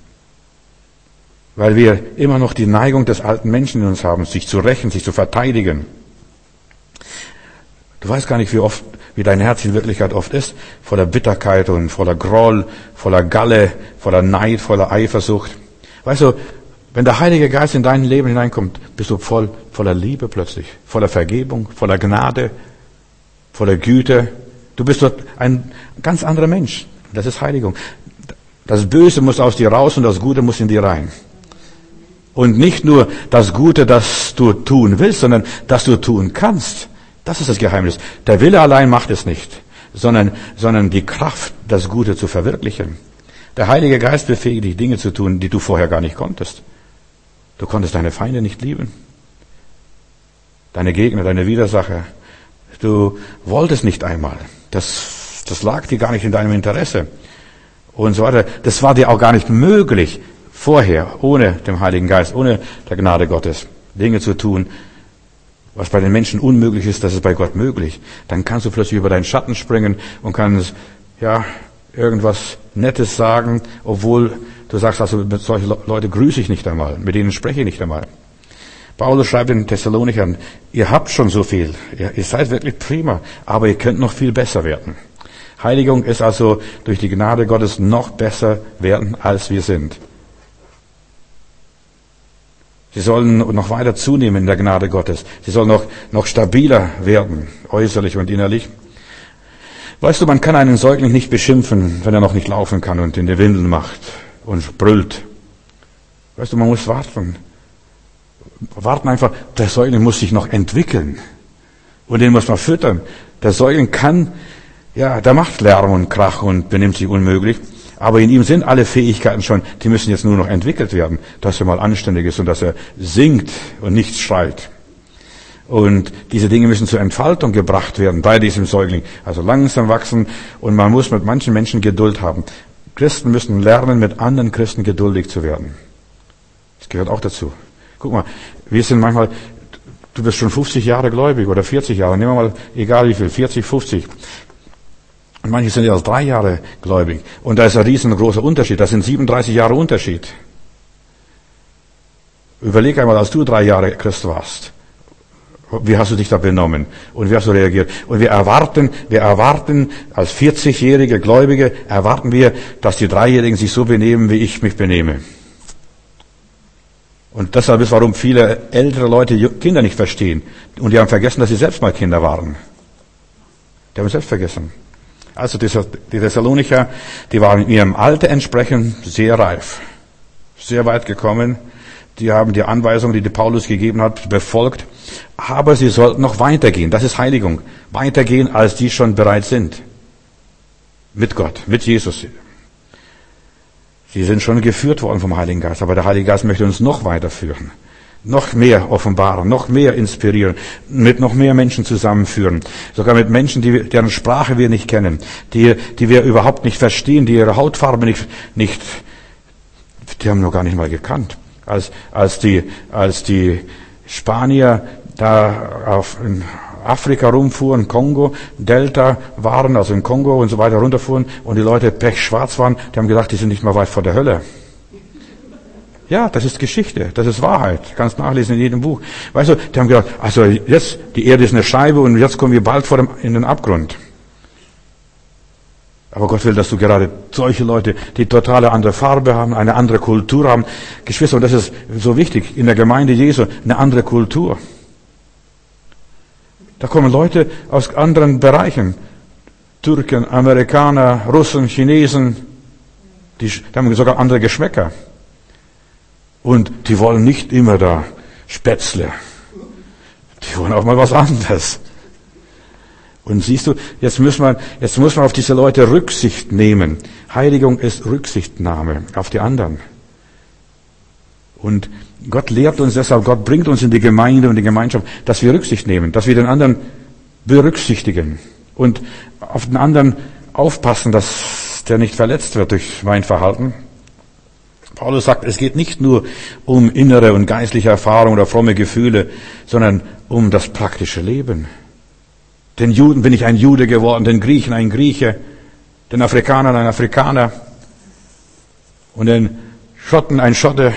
Speaker 1: Weil wir immer noch die Neigung des alten Menschen in uns haben, sich zu rächen, sich zu verteidigen. Du weißt gar nicht, wie dein Herz in Wirklichkeit oft ist, voller Bitterkeit und voller Groll, voller Galle, voller Neid, voller Eifersucht. Weißt du, wenn der Heilige Geist in dein Leben hineinkommt, bist du voller Liebe plötzlich, voller Vergebung, voller Gnade, voller Güte. Du bist dort ein ganz anderer Mensch. Das ist Heiligung. Das Böse muss aus dir raus und das Gute muss in dir rein. Und nicht nur das Gute, das du tun willst, sondern das du tun kannst. Das ist das Geheimnis. Der Wille allein macht es nicht, sondern die Kraft, das Gute zu verwirklichen. Der Heilige Geist befähigt dich, Dinge zu tun, die du vorher gar nicht konntest. Du konntest deine Feinde nicht lieben. Deine Gegner, deine Widersacher. Du wolltest nicht einmal. Das lag dir gar nicht in deinem Interesse. Und so weiter. Das war dir auch gar nicht möglich, vorher, ohne den Heiligen Geist, ohne der Gnade Gottes, Dinge zu tun, was bei den Menschen unmöglich ist, das ist bei Gott möglich. Dann kannst du plötzlich über deinen Schatten springen und kannst, irgendwas Nettes sagen, obwohl du sagst, also mit solchen Leute grüße ich nicht einmal, mit denen spreche ich nicht einmal. Paulus schreibt den Thessalonichern, ihr habt schon so viel, ihr seid wirklich prima, aber ihr könnt noch viel besser werden. Heiligung ist also durch die Gnade Gottes noch besser werden, als wir sind. Sie sollen noch weiter zunehmen in der Gnade Gottes. Sie sollen noch stabiler werden, äußerlich und innerlich. Weißt du, man kann einen Säugling nicht beschimpfen, wenn er noch nicht laufen kann und in die Windeln macht und brüllt. Weißt du, man muss warten. warten einfach, der Säugling muss sich noch entwickeln. Und den muss man füttern. Der Säugling der macht Lärm und Krach und benimmt sich unmöglich. Aber in ihm sind alle Fähigkeiten schon, die müssen jetzt nur noch entwickelt werden, dass er mal anständig ist und dass er singt und nichts schreit. Und diese Dinge müssen zur Entfaltung gebracht werden bei diesem Säugling. Also langsam wachsen und man muss mit manchen Menschen Geduld haben. Christen müssen lernen, mit anderen Christen geduldig zu werden. Das gehört auch dazu. Guck mal, wir sind manchmal, du bist schon 50 Jahre gläubig oder 40 Jahre, nehmen wir mal, egal wie viel, 40, 50. Und manche sind erst 3 Jahre gläubig. Und da ist ein riesengroßer Unterschied. Das sind 37 Jahre Unterschied. Überleg einmal, als du 3 Jahre Christ warst. Wie hast du dich da benommen? Und wie hast du reagiert? Und wir erwarten, als 40-jährige Gläubige, erwarten wir, dass die 3-Jährigen sich so benehmen, wie ich mich benehme. Und deshalb ist, warum viele ältere Leute Kinder nicht verstehen. Und die haben vergessen, dass sie selbst mal Kinder waren. Die haben es selbst vergessen. Also die Thessalonicher, die waren in ihrem Alter entsprechend sehr reif, sehr weit gekommen. Die haben die Anweisungen, die Paulus gegeben hat, befolgt. Aber sie sollten noch weitergehen. Das ist Heiligung. Weitergehen, als die schon bereit sind. Mit Gott, mit Jesus. Sie sind schon geführt worden vom Heiligen Geist. Aber der Heilige Geist möchte uns noch weiterführen. Noch mehr offenbaren, noch mehr inspirieren, mit noch mehr Menschen zusammenführen. Sogar mit Menschen, deren Sprache wir nicht kennen, die wir überhaupt nicht verstehen, die ihre Hautfarbe nicht, die haben wir noch gar nicht mal gekannt. Als die Spanier da in Afrika rumfuhren, Kongo, Delta waren, also in Kongo und so weiter runterfuhren und die Leute pechschwarz waren, die haben gedacht, die sind nicht mal weit vor der Hölle. Ja, das ist Geschichte, das ist Wahrheit. Kannst nachlesen in jedem Buch. Weißt du, die haben gedacht, also jetzt, die Erde ist eine Scheibe und jetzt kommen wir bald in den Abgrund. Aber Gott will, dass du gerade solche Leute, die totale andere Farbe haben, eine andere Kultur haben. Geschwister, und das ist so wichtig, in der Gemeinde Jesu, eine andere Kultur. Da kommen Leute aus anderen Bereichen. Türken, Amerikaner, Russen, Chinesen, die haben sogar andere Geschmäcker. Und die wollen nicht immer da Spätzle. Die wollen auch mal was anderes. Und siehst du, jetzt muss man auf diese Leute Rücksicht nehmen. Heiligung ist Rücksichtnahme auf die anderen. Und Gott lehrt uns deshalb, Gott bringt uns in die Gemeinde und die Gemeinschaft, dass wir Rücksicht nehmen, dass wir den anderen berücksichtigen und auf den anderen aufpassen, dass der nicht verletzt wird durch mein Verhalten. Paulus sagt, es geht nicht nur um innere und geistliche Erfahrung oder fromme Gefühle, sondern um das praktische Leben. Den Juden bin ich ein Jude geworden, den Griechen ein Grieche, den Afrikanern ein Afrikaner und den Schotten ein Schotte.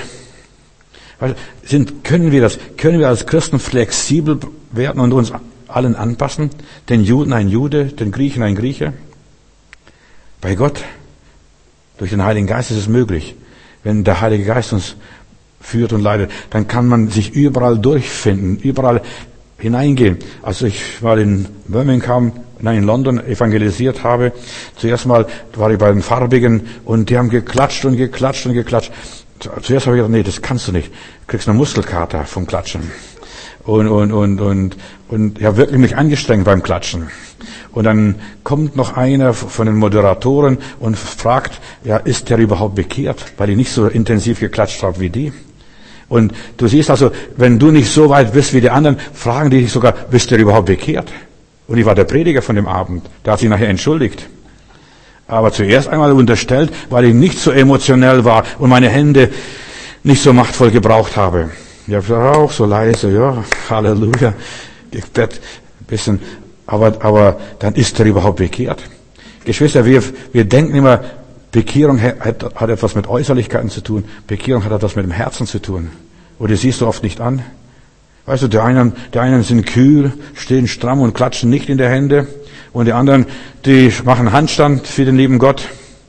Speaker 1: Können wir als Christen flexibel werden und uns allen anpassen? Den Juden ein Jude, den Griechen ein Grieche? Bei Gott, durch den Heiligen Geist ist es möglich. Wenn der Heilige Geist uns führt und leitet, dann kann man sich überall durchfinden, überall hineingehen. Als ich mal in London evangelisiert habe, zuerst mal war ich bei den Farbigen und die haben geklatscht und geklatscht und geklatscht. Zuerst habe ich gedacht, nee, das kannst du nicht. Du kriegst eine Muskelkater vom Klatschen. Und ich habe wirklich mich angestrengt beim Klatschen. Und dann kommt noch einer von den Moderatoren und fragt, ja, ist der überhaupt bekehrt? Weil ich nicht so intensiv geklatscht habe wie die. Und du siehst also, wenn du nicht so weit bist wie die anderen, fragen die dich sogar, bist du überhaupt bekehrt? Und ich war der Prediger von dem Abend. Der hat sich nachher entschuldigt. Aber zuerst einmal unterstellt, weil ich nicht so emotionell war und meine Hände nicht so machtvoll gebraucht habe. Ich habe auch so leise, ja, Halleluja, gebet, ein bisschen, aber dann ist er überhaupt bekehrt. Geschwister, wir denken immer, Bekehrung hat etwas mit Äußerlichkeiten zu tun. Bekehrung hat etwas mit dem Herzen zu tun. Und das siehst du oft nicht an. Weißt du, die einen sind kühl, stehen stramm und klatschen nicht in der Hände. Und die anderen, die machen Handstand für den lieben Gott.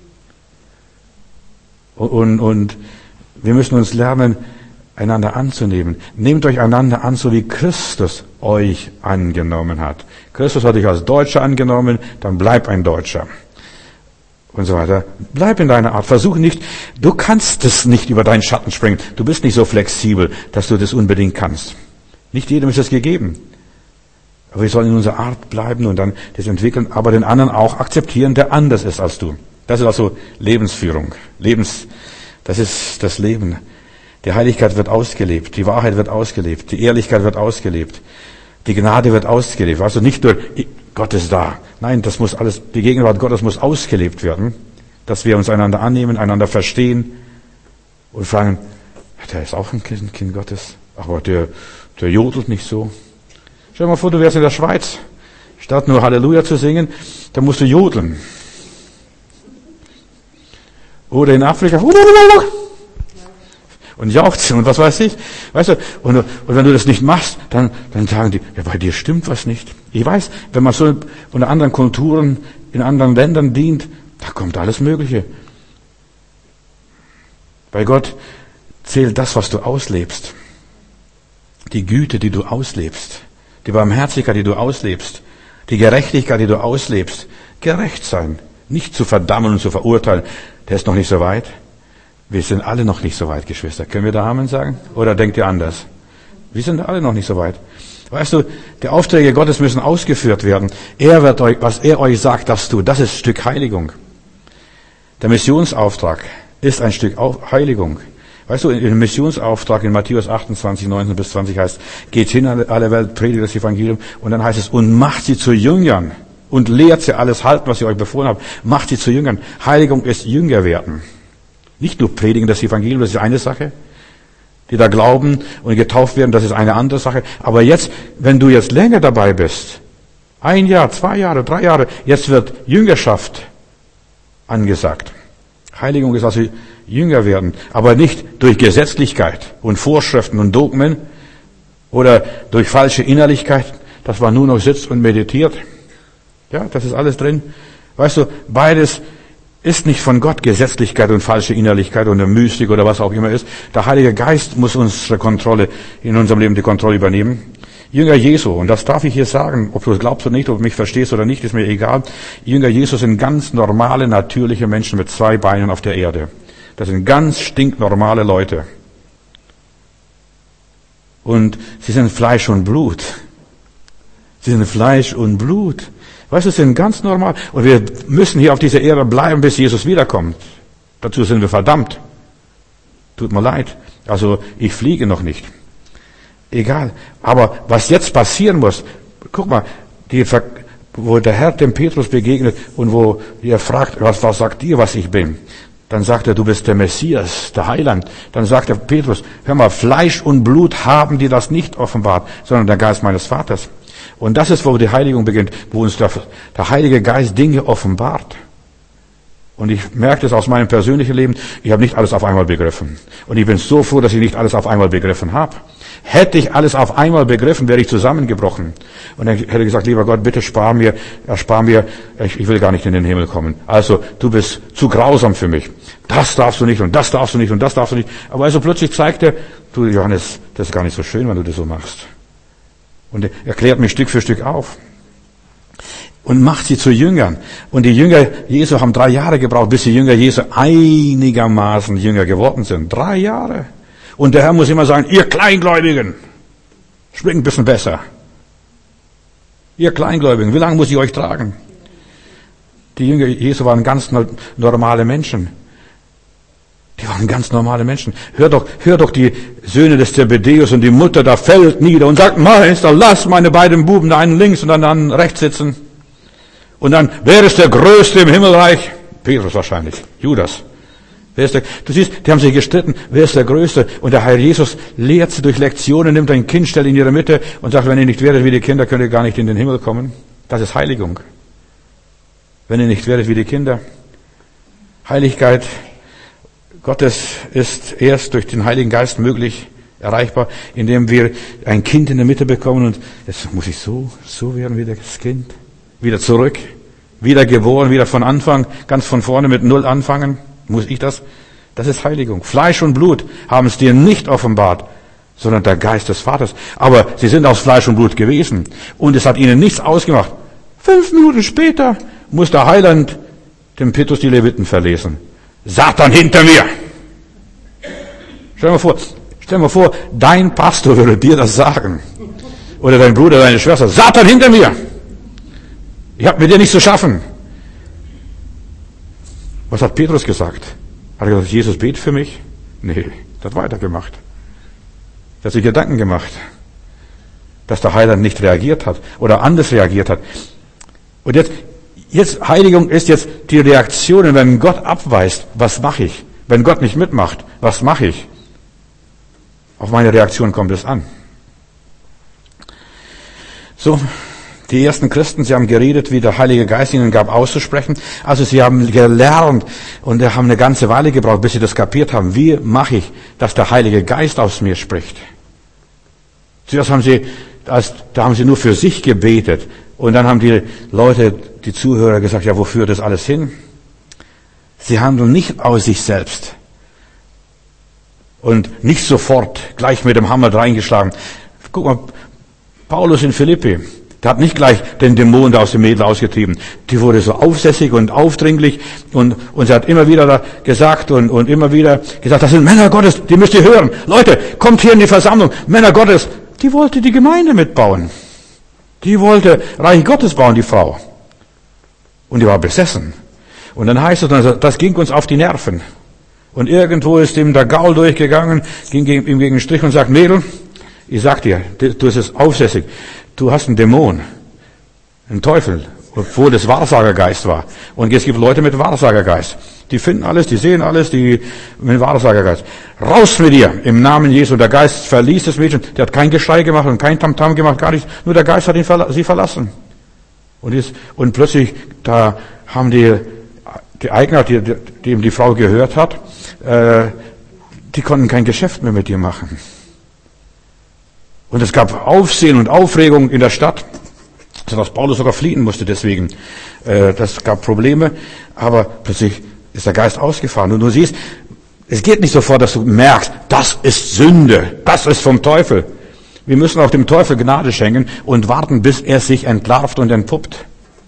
Speaker 1: Und wir müssen uns lernen, einander anzunehmen. Nehmt euch einander an, so wie Christus euch angenommen hat. Christus hat dich als Deutscher angenommen, dann bleib ein Deutscher. und so weiter. Bleib in deiner Art. Versuch nicht, du kannst es nicht über deinen Schatten springen. Du bist nicht so flexibel, dass du das unbedingt kannst. Nicht jedem ist es gegeben. Aber wir sollen in unserer Art bleiben und dann das entwickeln, aber den anderen auch akzeptieren, der anders ist als du. Das ist also Lebensführung. Das ist das Leben. Die Heiligkeit wird ausgelebt, die Wahrheit wird ausgelebt, die Ehrlichkeit wird ausgelebt, die Gnade wird ausgelebt. Also nicht nur Gott ist da. Nein, das muss alles, die Gegenwart Gottes muss ausgelebt werden, dass wir uns einander annehmen, einander verstehen und fragen, der ist auch ein Kind Gottes, aber der jodelt nicht so. Stell dir mal vor, du wärst in der Schweiz. Statt nur Halleluja zu singen, dann musst du jodeln. Oder in Afrika und jauchzen und was weiß ich. Weißt du, und wenn du das nicht machst, dann sagen die, ja, bei dir stimmt was nicht. Ich weiß, wenn man so unter anderen Kulturen, in anderen Ländern dient, da kommt alles Mögliche. Bei Gott zählt das, was du auslebst. Die Güte, die du auslebst. Die Barmherzigkeit, die du auslebst. Die Gerechtigkeit, die du auslebst. Gerecht sein. Nicht zu verdammen und zu verurteilen. Der ist noch nicht so weit. Wir sind alle noch nicht so weit, Geschwister. Können wir da Amen sagen? Oder denkt ihr anders? Wir sind alle noch nicht so weit. Weißt du, die Aufträge Gottes müssen ausgeführt werden. Er wird euch, was er euch sagt, das tut. Das ist ein Stück Heiligung. Der Missionsauftrag ist ein Stück Heiligung. Weißt du, im Missionsauftrag in Matthäus 28, 19 bis 20 heißt, geht hin in alle Welt, predigt das Evangelium. Und dann heißt es, und macht sie zu Jüngern. Und lehrt sie alles halten, was ich euch befohlen habe. Macht sie zu Jüngern. Heiligung ist Jünger werden. Nicht nur predigen das Evangelium, das ist eine Sache. Die da glauben und getauft werden, das ist eine andere Sache. Aber jetzt, wenn du jetzt länger dabei bist, 1 Jahr, 2 Jahre, 3 Jahre, jetzt wird Jüngerschaft angesagt. Heiligung ist also Jünger werden, aber nicht durch Gesetzlichkeit und Vorschriften und Dogmen oder durch falsche Innerlichkeit, dass man nur noch sitzt und meditiert. Ja, das ist alles drin. Weißt du, beides ist nicht von Gott, Gesetzlichkeit und falsche Innerlichkeit und eine Mystik oder was auch immer ist. Der Heilige Geist muss unsere Kontrolle, in unserem Leben die Kontrolle übernehmen. Jünger Jesu, und das darf ich hier sagen, ob du es glaubst oder nicht, ob du mich verstehst oder nicht, ist mir egal. Jünger Jesu sind ganz normale, natürliche Menschen mit 2 Beinen auf der Erde. Das sind ganz stinknormale Leute. Und sie sind Fleisch und Blut. Sie sind Fleisch und Blut. Weißt du, sie sind ganz normal. Und wir müssen hier auf dieser Erde bleiben, bis Jesus wiederkommt. Dazu sind wir verdammt. Tut mir leid. Also, ich fliege noch nicht. Egal. Aber was jetzt passieren muss, guck mal, wo der Herr dem Petrus begegnet und wo er fragt, was sagt ihr, was ich bin? Dann sagt er, du bist der Messias, der Heiland. Dann sagt der Petrus, hör mal, Fleisch und Blut haben dir das nicht offenbart, sondern der Geist meines Vaters. Und das ist, wo die Heiligung beginnt, wo uns der Heilige Geist Dinge offenbart. Und ich merke das aus meinem persönlichen Leben, ich habe nicht alles auf einmal begriffen. Und ich bin so froh, dass ich nicht alles auf einmal begriffen habe. Hätte ich alles auf einmal begriffen, wäre ich zusammengebrochen. Und dann hätte ich gesagt, lieber Gott, bitte erspar mir, ich will gar nicht in den Himmel kommen. Also, du bist zu grausam für mich. Das darfst du nicht und das darfst du nicht und das darfst du nicht. Aber also plötzlich zeigt er, du Johannes, das ist gar nicht so schön, wenn du das so machst. Und er erklärt mir Stück für Stück auf. Und macht sie zu Jüngern. Und die Jünger Jesu haben 3 Jahre gebraucht, bis die Jünger Jesu einigermaßen Jünger geworden sind. 3 Jahre. Und der Herr muss immer sagen, ihr Kleingläubigen, springt ein bisschen besser. Ihr Kleingläubigen, wie lange muss ich euch tragen? Die Jünger Jesu waren ganz normale Menschen. Die waren ganz normale Menschen. Hör doch die Söhne des Zebedeus und die Mutter, da fällt nieder und sagt, Meister, lass meine beiden Buben, einen links und einen rechts sitzen. Und dann, wer ist der Größte im Himmelreich? Petrus wahrscheinlich, Judas. Du siehst, die haben sich gestritten, wer ist der Größte? Und der Herr Jesus lehrt sie durch Lektionen, nimmt ein Kind, stellt in ihre Mitte und sagt, wenn ihr nicht werdet wie die Kinder, könnt ihr gar nicht in den Himmel kommen. Das ist Heiligung. Wenn ihr nicht werdet wie die Kinder. Heiligkeit Gottes ist erst durch den Heiligen Geist möglich erreichbar, indem wir ein Kind in der Mitte bekommen und jetzt muss ich so werden wie das Kind. Wieder zurück, wieder geboren, wieder von Anfang, ganz von vorne mit 0 anfangen. Muss ich das? Das ist Heiligung. Fleisch und Blut haben es dir nicht offenbart, sondern der Geist des Vaters. Aber sie sind aus Fleisch und Blut gewesen. Und es hat ihnen nichts ausgemacht. 5 Minuten später muss der Heiland dem Petrus die Leviten verlesen. Satan hinter mir! Stell dir mal vor, dein Pastor würde dir das sagen. Oder dein Bruder, deine Schwester. Satan hinter mir! Ich habe mit dir nichts zu schaffen. Was hat Petrus gesagt? Hat er gesagt, Jesus, bet für mich? Nee, das hat weitergemacht. Er hat sich Gedanken gemacht, dass der Heiland nicht reagiert hat oder anders reagiert hat. Und jetzt Heiligung ist jetzt die Reaktion, wenn Gott abweist, was mache ich? Wenn Gott nicht mitmacht, was mache ich? Auf meine Reaktion kommt es an. So, die ersten Christen, sie haben geredet, wie der Heilige Geist ihnen gab auszusprechen. Also sie haben gelernt und haben eine ganze Weile gebraucht, bis sie das kapiert haben. Wie mache ich, dass der Heilige Geist aus mir spricht? Zuerst da haben sie nur für sich gebetet. Und dann haben die Leute, die Zuhörer gesagt, ja, wo führt das alles hin? Sie handeln nicht aus sich selbst. Und nicht sofort gleich mit dem Hammer reingeschlagen. Guck mal, Paulus in Philippi, der hat nicht gleich den Dämon da aus dem Mädel ausgetrieben. Die wurde so aufsässig und aufdringlich und sie hat immer wieder da gesagt und immer wieder gesagt, das sind Männer Gottes, die müsst ihr hören. Leute, kommt hier in die Versammlung, Männer Gottes. Die wollte die Gemeinde mitbauen. Die wollte Reich Gottes bauen, die Frau. Und die war besessen. Und dann heißt es, das ging uns auf die Nerven. Und irgendwo ist ihm der Gaul durchgegangen, ging ihm gegen den Strich und sagt, Mädel, ich sag dir, du bist aufsässig. Du hast einen Dämon, einen Teufel, obwohl das Wahrsagergeist war. Und es gibt Leute mit Wahrsagergeist. Die finden alles, die sehen alles, die mit Wahrsagergeist. Raus mit dir, im Namen Jesu. Der Geist verließ das Mädchen. Der hat kein Geschrei gemacht und kein Tamtam gemacht, gar nichts. Nur der Geist hat sie verlassen. Und plötzlich, da haben die Eigner, die ihm die Frau gehört hat, die konnten kein Geschäft mehr mit ihr machen. Und es gab Aufsehen und Aufregung in der Stadt, sodass Paulus sogar fliehen musste deswegen. Das gab Probleme, aber plötzlich ist der Geist ausgefahren. Und du siehst, es geht nicht sofort, dass du merkst, das ist Sünde, das ist vom Teufel. Wir müssen auch dem Teufel Gnade schenken und warten, bis er sich entlarvt und entpuppt.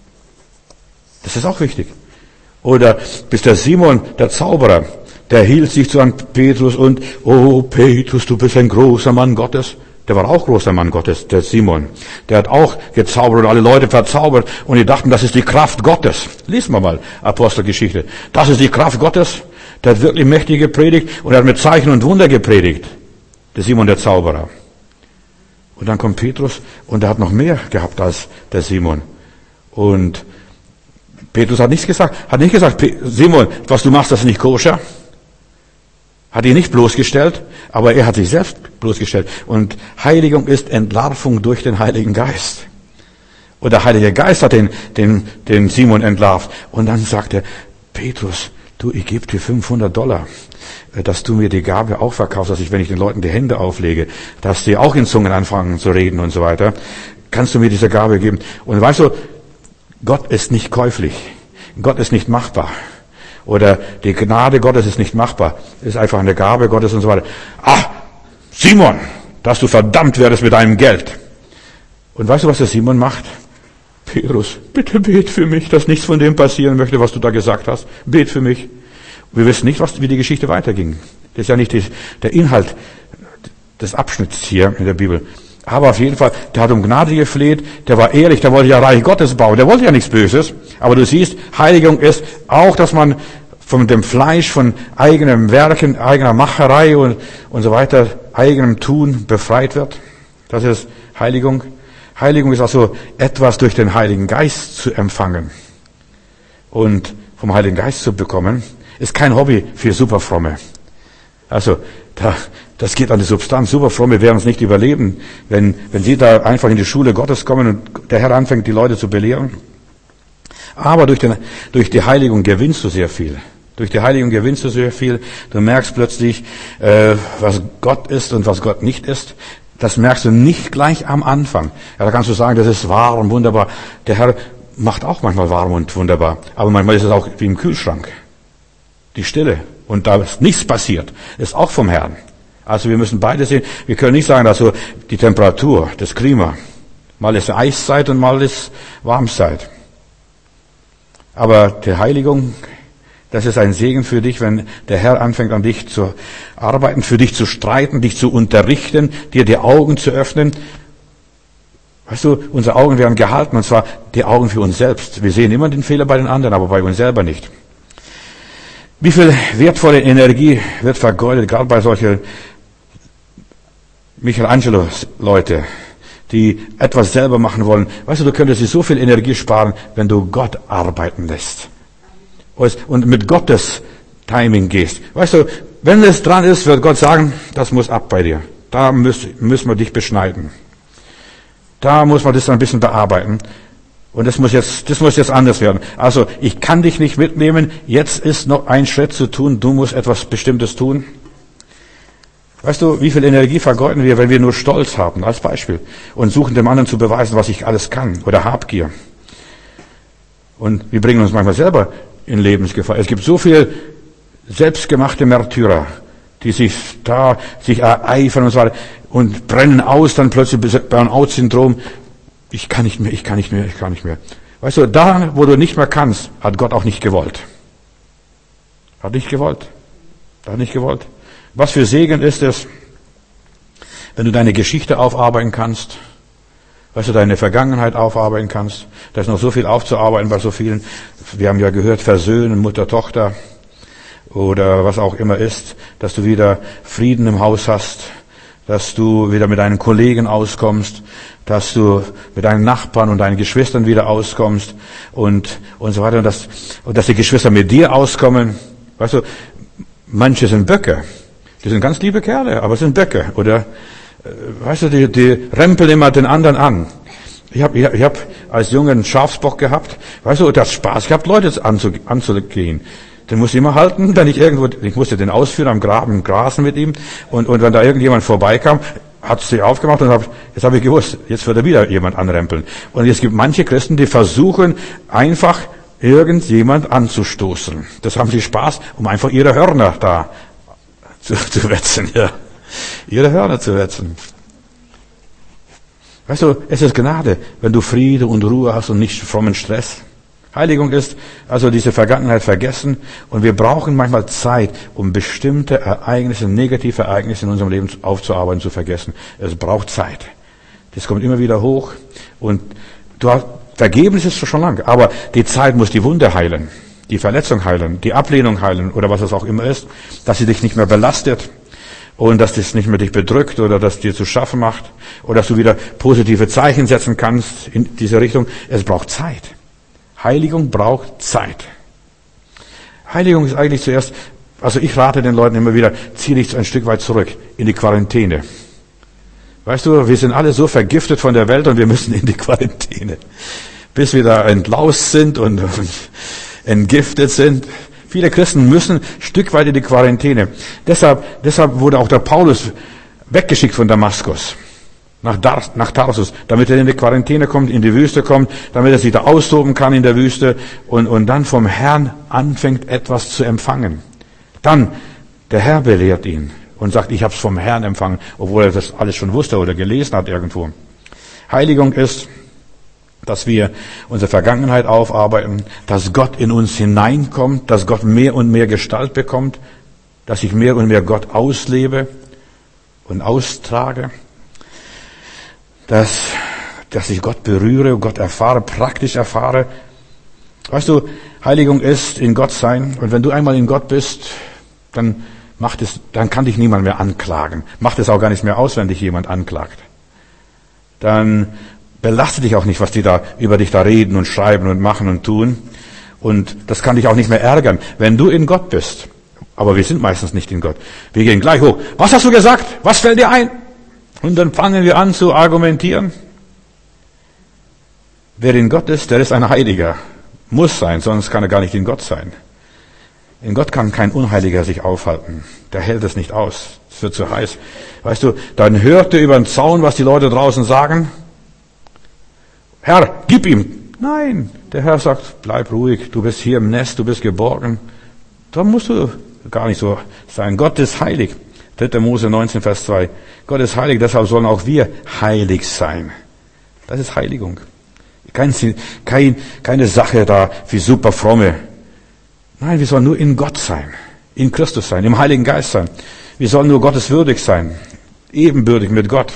Speaker 1: Das ist auch wichtig. Oder bis der Simon, der Zauberer, der hielt sich zu an Petrus und, oh Petrus, du bist ein großer Mann Gottes. Der war auch großer Mann Gottes, der Simon. Der hat auch gezaubert und alle Leute verzaubert und die dachten, das ist die Kraft Gottes. Lesen wir mal Apostelgeschichte. Das ist die Kraft Gottes. Der hat wirklich mächtig gepredigt und er hat mit Zeichen und Wunder gepredigt. Der Simon, der Zauberer. Und dann kommt Petrus und der hat noch mehr gehabt als der Simon. Und Petrus hat nicht gesagt, Simon, was du machst, das ist nicht koscher. Hat ihn nicht bloßgestellt, aber er hat sich selbst bloßgestellt. Und Heiligung ist Entlarvung durch den Heiligen Geist. Und der Heilige Geist hat den Simon entlarvt. Und dann sagt er, Petrus, ich gebe dir $500, dass du mir die Gabe auch verkaufst, dass wenn ich den Leuten die Hände auflege, dass die auch in Zungen anfangen zu reden und so weiter. Kannst du mir diese Gabe geben? Und weißt du, Gott ist nicht käuflich. Gott ist nicht machbar. Oder die Gnade Gottes ist nicht machbar. Ist einfach eine Gabe Gottes und so weiter. Ach, Simon, dass du verdammt werdest mit deinem Geld. Und weißt du, was der Simon macht? Petrus, bitte bet für mich, dass nichts von dem passieren möchte, was du da gesagt hast. Bet für mich. Wir wissen nicht, wie die Geschichte weiterging. Das ist ja nicht der Inhalt des Abschnitts hier in der Bibel. Aber auf jeden Fall, der hat um Gnade gefleht, der war ehrlich, der wollte ja Reich Gottes bauen, der wollte ja nichts Böses. Aber du siehst, Heiligung ist auch, dass man von dem Fleisch, von eigenem Werken, eigener Macherei und so weiter, eigenem Tun befreit wird. Das ist Heiligung. Heiligung ist also etwas durch den Heiligen Geist zu empfangen und vom Heiligen Geist zu bekommen, ist kein Hobby für Superfromme. Also, das geht an die Substanz. Superfromme werden es nicht überleben, wenn sie da einfach in die Schule Gottes kommen und der Herr anfängt, die Leute zu belehren. Aber durch die Heiligung gewinnst du sehr viel. Durch die Heiligung gewinnst du sehr viel. Du merkst plötzlich, was Gott ist und was Gott nicht ist. Das merkst du nicht gleich am Anfang. Ja, da kannst du sagen, das ist warm, wunderbar. Der Herr macht auch manchmal warm und wunderbar. Aber manchmal ist es auch wie im Kühlschrank. Die Stille. Und da ist nichts passiert. Ist auch vom Herrn. Also wir müssen beide sehen. Wir können nicht sagen, also die Temperatur, das Klima. Mal ist Eiszeit und mal ist Warmzeit. Aber die Heiligung, das ist ein Segen für dich, wenn der Herr anfängt an dich zu arbeiten, für dich zu streiten, dich zu unterrichten, dir die Augen zu öffnen. Weißt du, unsere Augen werden gehalten, und zwar die Augen für uns selbst. Wir sehen immer den Fehler bei den anderen, aber bei uns selber nicht. Wie viel wertvolle Energie wird vergeudet, gerade bei solchen Michelangelo-Leute, die etwas selber machen wollen. Weißt du, du könntest dir so viel Energie sparen, wenn du Gott arbeiten lässt. Und mit Gottes Timing gehst. Weißt du, wenn es dran ist, wird Gott sagen, das muss ab bei dir. Da müssen wir dich beschneiden. Da muss man das ein bisschen bearbeiten. Und das muss jetzt anders werden. Also, ich kann dich nicht mitnehmen. Jetzt ist noch ein Schritt zu tun. Du musst etwas Bestimmtes tun. Weißt du, wie viel Energie vergeuden wir, wenn wir nur Stolz haben, als Beispiel. Und suchen dem anderen zu beweisen, was ich alles kann. Oder Habgier. Und wir bringen uns manchmal selber in Lebensgefahr. Es gibt so viel selbstgemachte Märtyrer, die sich ereifern und so weiter und brennen aus, dann plötzlich Burnout-Syndrom. Ich kann nicht mehr. Weißt du, da, wo du nicht mehr kannst, hat Gott auch nicht gewollt. Hat nicht gewollt. Was für Segen ist es, wenn du deine Geschichte aufarbeiten kannst, weißt du, deine Vergangenheit aufarbeiten kannst. Da ist noch so viel aufzuarbeiten bei so vielen. Wir haben ja gehört, versöhnen, Mutter, Tochter oder was auch immer ist, dass du wieder Frieden im Haus hast, dass du wieder mit deinen Kollegen auskommst, dass du mit deinen Nachbarn und deinen Geschwistern wieder auskommst und so weiter und dass die Geschwister mit dir auskommen. Weißt du, manche sind Böcke. Die sind ganz liebe Kerle, aber sind Böcke. Oder, weißt du, die rempeln immer den anderen an. Ich hab als Junge einen Schafsbock gehabt. Weißt du, das Spaß gehabt, Leute anzugehen. Den musste ich immer halten, ich musste den ausführen am Grasen mit ihm. Und wenn da irgendjemand vorbeikam, hat sie aufgemacht und jetzt habe ich gewusst, jetzt wird er wieder jemand anrempeln. Und es gibt manche Christen, die versuchen einfach irgendjemand anzustoßen. Das haben sie Spaß, um einfach ihre Hörner da zu wetzen, ja. Ihre Hörner zu wetzen. Weißt du, es ist Gnade, wenn du Friede und Ruhe hast und nicht frommen Stress. Heiligung ist also diese Vergangenheit vergessen und wir brauchen manchmal Zeit, um bestimmte Ereignisse, negative Ereignisse in unserem Leben aufzuarbeiten, zu vergessen. Es braucht Zeit. Das kommt immer wieder hoch und Vergebnis ist schon lang, aber die Zeit muss die Wunde heilen, die Verletzung heilen, die Ablehnung heilen oder was es auch immer ist, dass sie dich nicht mehr belastet und dass das nicht mehr dich bedrückt oder dass dir zu schaffen macht oder dass du wieder positive Zeichen setzen kannst in diese Richtung. Es braucht Zeit. Heiligung braucht Zeit. Heiligung ist eigentlich zuerst, also ich rate den Leuten immer wieder, zieh dich ein Stück weit zurück in die Quarantäne. Weißt du, wir sind alle so vergiftet von der Welt und wir müssen in die Quarantäne. Bis wir da entlaust sind und entgiftet sind. Viele Christen müssen ein Stück weit in die Quarantäne. Deshalb wurde auch der Paulus weggeschickt von Damaskus. Nach Tarsus, damit er in die Quarantäne kommt, in die Wüste kommt, damit er sich da austoben kann in der Wüste und dann vom Herrn anfängt, etwas zu empfangen. Dann, der Herr belehrt ihn und sagt, ich habe es vom Herrn empfangen, obwohl er das alles schon wusste oder gelesen hat irgendwo. Heiligung ist, dass wir unsere Vergangenheit aufarbeiten, dass Gott in uns hineinkommt, dass Gott mehr und mehr Gestalt bekommt, dass ich mehr und mehr Gott auslebe und austrage. Dass ich Gott berühre, Gott erfahre, praktisch erfahre. Weißt du, Heiligung ist in Gott sein. Und wenn du einmal in Gott bist, dann kann dich niemand mehr anklagen. Macht es auch gar nicht mehr aus, wenn dich jemand anklagt. Dann belastet dich auch nicht, was die da über dich da reden und schreiben und machen und tun. Und das kann dich auch nicht mehr ärgern, wenn du in Gott bist. Aber wir sind meistens nicht in Gott. Wir gehen gleich hoch. Was hast du gesagt? Was fällt dir ein? Und dann fangen wir an zu argumentieren. Wer in Gott ist, der ist ein Heiliger. Muss sein, sonst kann er gar nicht in Gott sein. In Gott kann kein Unheiliger sich aufhalten. Der hält es nicht aus. Es wird zu heiß. Weißt du, dann hört er über den Zaun, was die Leute draußen sagen. Herr, gib ihm. Nein, der Herr sagt, bleib ruhig. Du bist hier im Nest, du bist geborgen. Da musst du gar nicht so sein. Gott ist heilig. 3. Mose 19, Vers 2. Gott ist heilig, deshalb sollen auch wir heilig sein. Das ist Heiligung. Keine Sache da wie super fromme. Nein, wir sollen nur in Gott sein, in Christus sein, im Heiligen Geist sein. Wir sollen nur Gottes würdig sein, ebenbürtig mit Gott.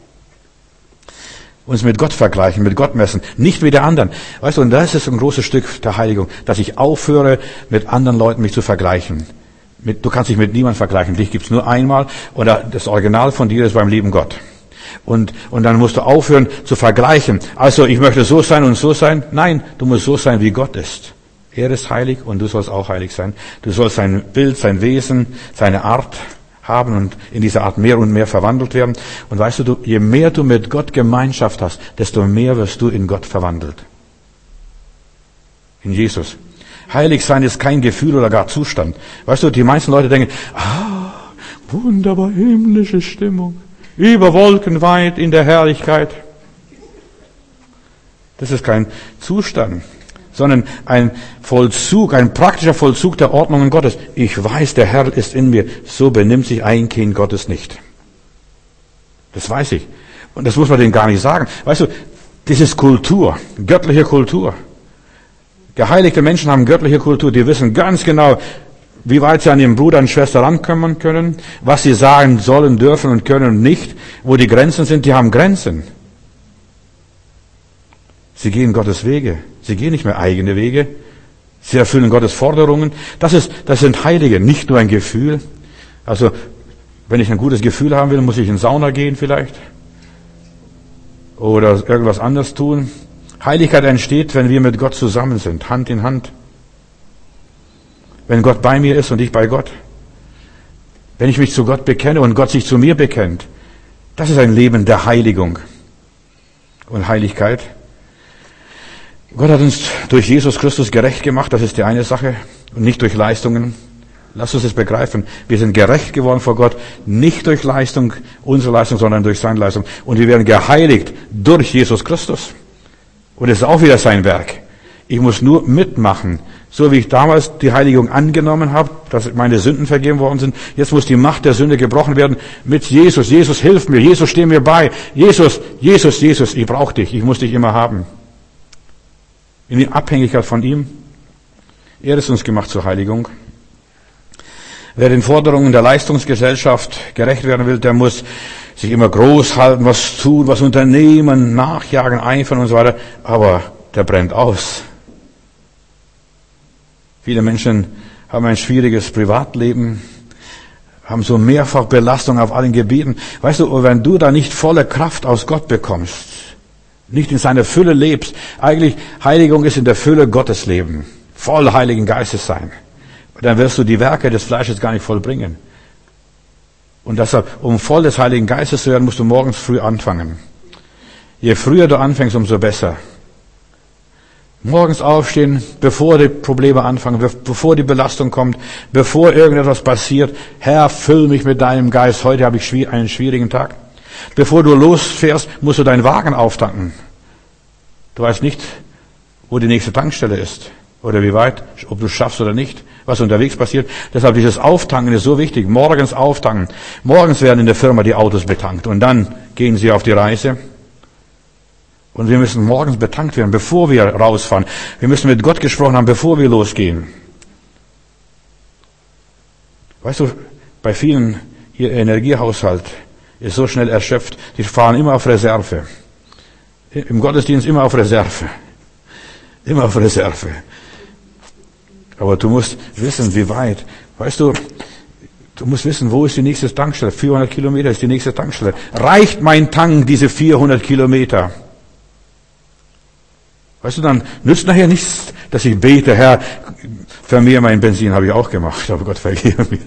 Speaker 1: Uns mit Gott vergleichen, mit Gott messen, nicht mit der anderen. Weißt du, und das ist ein großes Stück der Heiligung, dass ich aufhöre, mit anderen Leuten mich zu vergleichen. Du kannst dich mit niemandem vergleichen. Dich gibt's nur einmal, oder das Original von dir ist beim lieben Gott. Und dann musst du aufhören zu vergleichen. Also, ich möchte so sein und so sein. Nein, du musst so sein, wie Gott ist. Er ist heilig und du sollst auch heilig sein. Du sollst sein Bild, sein Wesen, seine Art haben und in dieser Art mehr und mehr verwandelt werden. Und weißt du, je mehr du mit Gott Gemeinschaft hast, desto mehr wirst du in Gott verwandelt. In Jesus. Heilig sein ist kein Gefühl oder gar Zustand. Weißt du, die meisten Leute denken, wunderbar himmlische Stimmung, über Wolken weit in der Herrlichkeit. Das ist kein Zustand, sondern ein Vollzug, ein praktischer Vollzug der Ordnungen Gottes. Ich weiß, der Herr ist in mir. So benimmt sich ein Kind Gottes nicht. Das weiß ich. Und das muss man denen gar nicht sagen. Weißt du, das ist Kultur, göttliche Kultur. Geheiligte Menschen haben göttliche Kultur. Die wissen ganz genau, wie weit sie an ihren Bruder und Schwester rankommen können, was sie sagen sollen, dürfen und können und nicht, wo die Grenzen sind. Die haben Grenzen. Sie gehen Gottes Wege. Sie gehen nicht mehr eigene Wege. Sie erfüllen Gottes Forderungen. Das sind Heilige, nicht nur ein Gefühl. Also, wenn ich ein gutes Gefühl haben will, muss ich in Sauna gehen vielleicht. Oder irgendwas anderes tun. Heiligkeit entsteht, wenn wir mit Gott zusammen sind, Hand in Hand. Wenn Gott bei mir ist und ich bei Gott. Wenn ich mich zu Gott bekenne und Gott sich zu mir bekennt. Das ist ein Leben der Heiligung und Heiligkeit. Gott hat uns durch Jesus Christus gerecht gemacht, das ist die eine Sache, und nicht durch Leistungen. Lass uns es begreifen. Wir sind gerecht geworden vor Gott, nicht durch Leistung, unsere Leistung, sondern durch seine Leistung. Und wir werden geheiligt durch Jesus Christus. Und es ist auch wieder sein Werk. Ich muss nur mitmachen. So wie ich damals die Heiligung angenommen habe, dass meine Sünden vergeben worden sind, jetzt muss die Macht der Sünde gebrochen werden mit Jesus. Jesus, hilf mir. Jesus, steh mir bei. Jesus, ich brauche dich. Ich muss dich immer haben. In die Abhängigkeit von ihm. Er ist uns gemacht zur Heiligung. Wer den Forderungen der Leistungsgesellschaft gerecht werden will, der muss sich immer groß halten, was tun, was unternehmen, nachjagen, eifern und so weiter. Aber der brennt aus. Viele Menschen haben ein schwieriges Privatleben, haben so mehrfach Belastung auf allen Gebieten. Weißt du, wenn du da nicht volle Kraft aus Gott bekommst, nicht in seiner Fülle lebst, eigentlich Heiligung ist in der Fülle Gottes Leben, voll Heiligen Geistes sein. Dann wirst du die Werke des Fleisches gar nicht vollbringen. Und deshalb, um voll des Heiligen Geistes zu werden, musst du morgens früh anfangen. Je früher du anfängst, umso besser. Morgens aufstehen, bevor die Probleme anfangen, bevor die Belastung kommt, bevor irgendetwas passiert. Herr, füll mich mit deinem Geist. Heute habe ich einen schwierigen Tag. Bevor du losfährst, musst du deinen Wagen auftanken. Du weißt nicht, wo die nächste Tankstelle ist oder wie weit, ob du es schaffst oder nicht, was unterwegs passiert. Deshalb dieses Auftanken ist so wichtig. Morgens auftanken. Morgens werden in der Firma die Autos betankt und dann gehen sie auf die Reise. Und wir müssen morgens betankt werden, bevor wir rausfahren. Wir müssen mit Gott gesprochen haben, bevor wir losgehen. Weißt du, bei vielen, ihr Energiehaushalt ist so schnell erschöpft, die fahren immer auf Reserve. Im Gottesdienst immer auf Reserve. Immer auf Reserve. Aber du musst wissen, wie weit. Weißt du, du musst wissen, wo ist die nächste Tankstelle? 400 Kilometer ist die nächste Tankstelle. Reicht mein Tank diese 400 Kilometer? Weißt du, dann nützt nachher nichts, dass ich bete, Herr, vermehre mein Benzin, habe ich auch gemacht, aber Gott vergebe mir.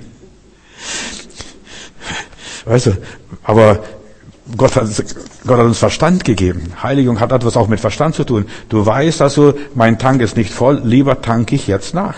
Speaker 1: Weißt du, aber Gott hat uns Verstand gegeben. Heiligung hat etwas auch mit Verstand zu tun. Du weißt also, mein Tank ist nicht voll, lieber tanke ich jetzt nach.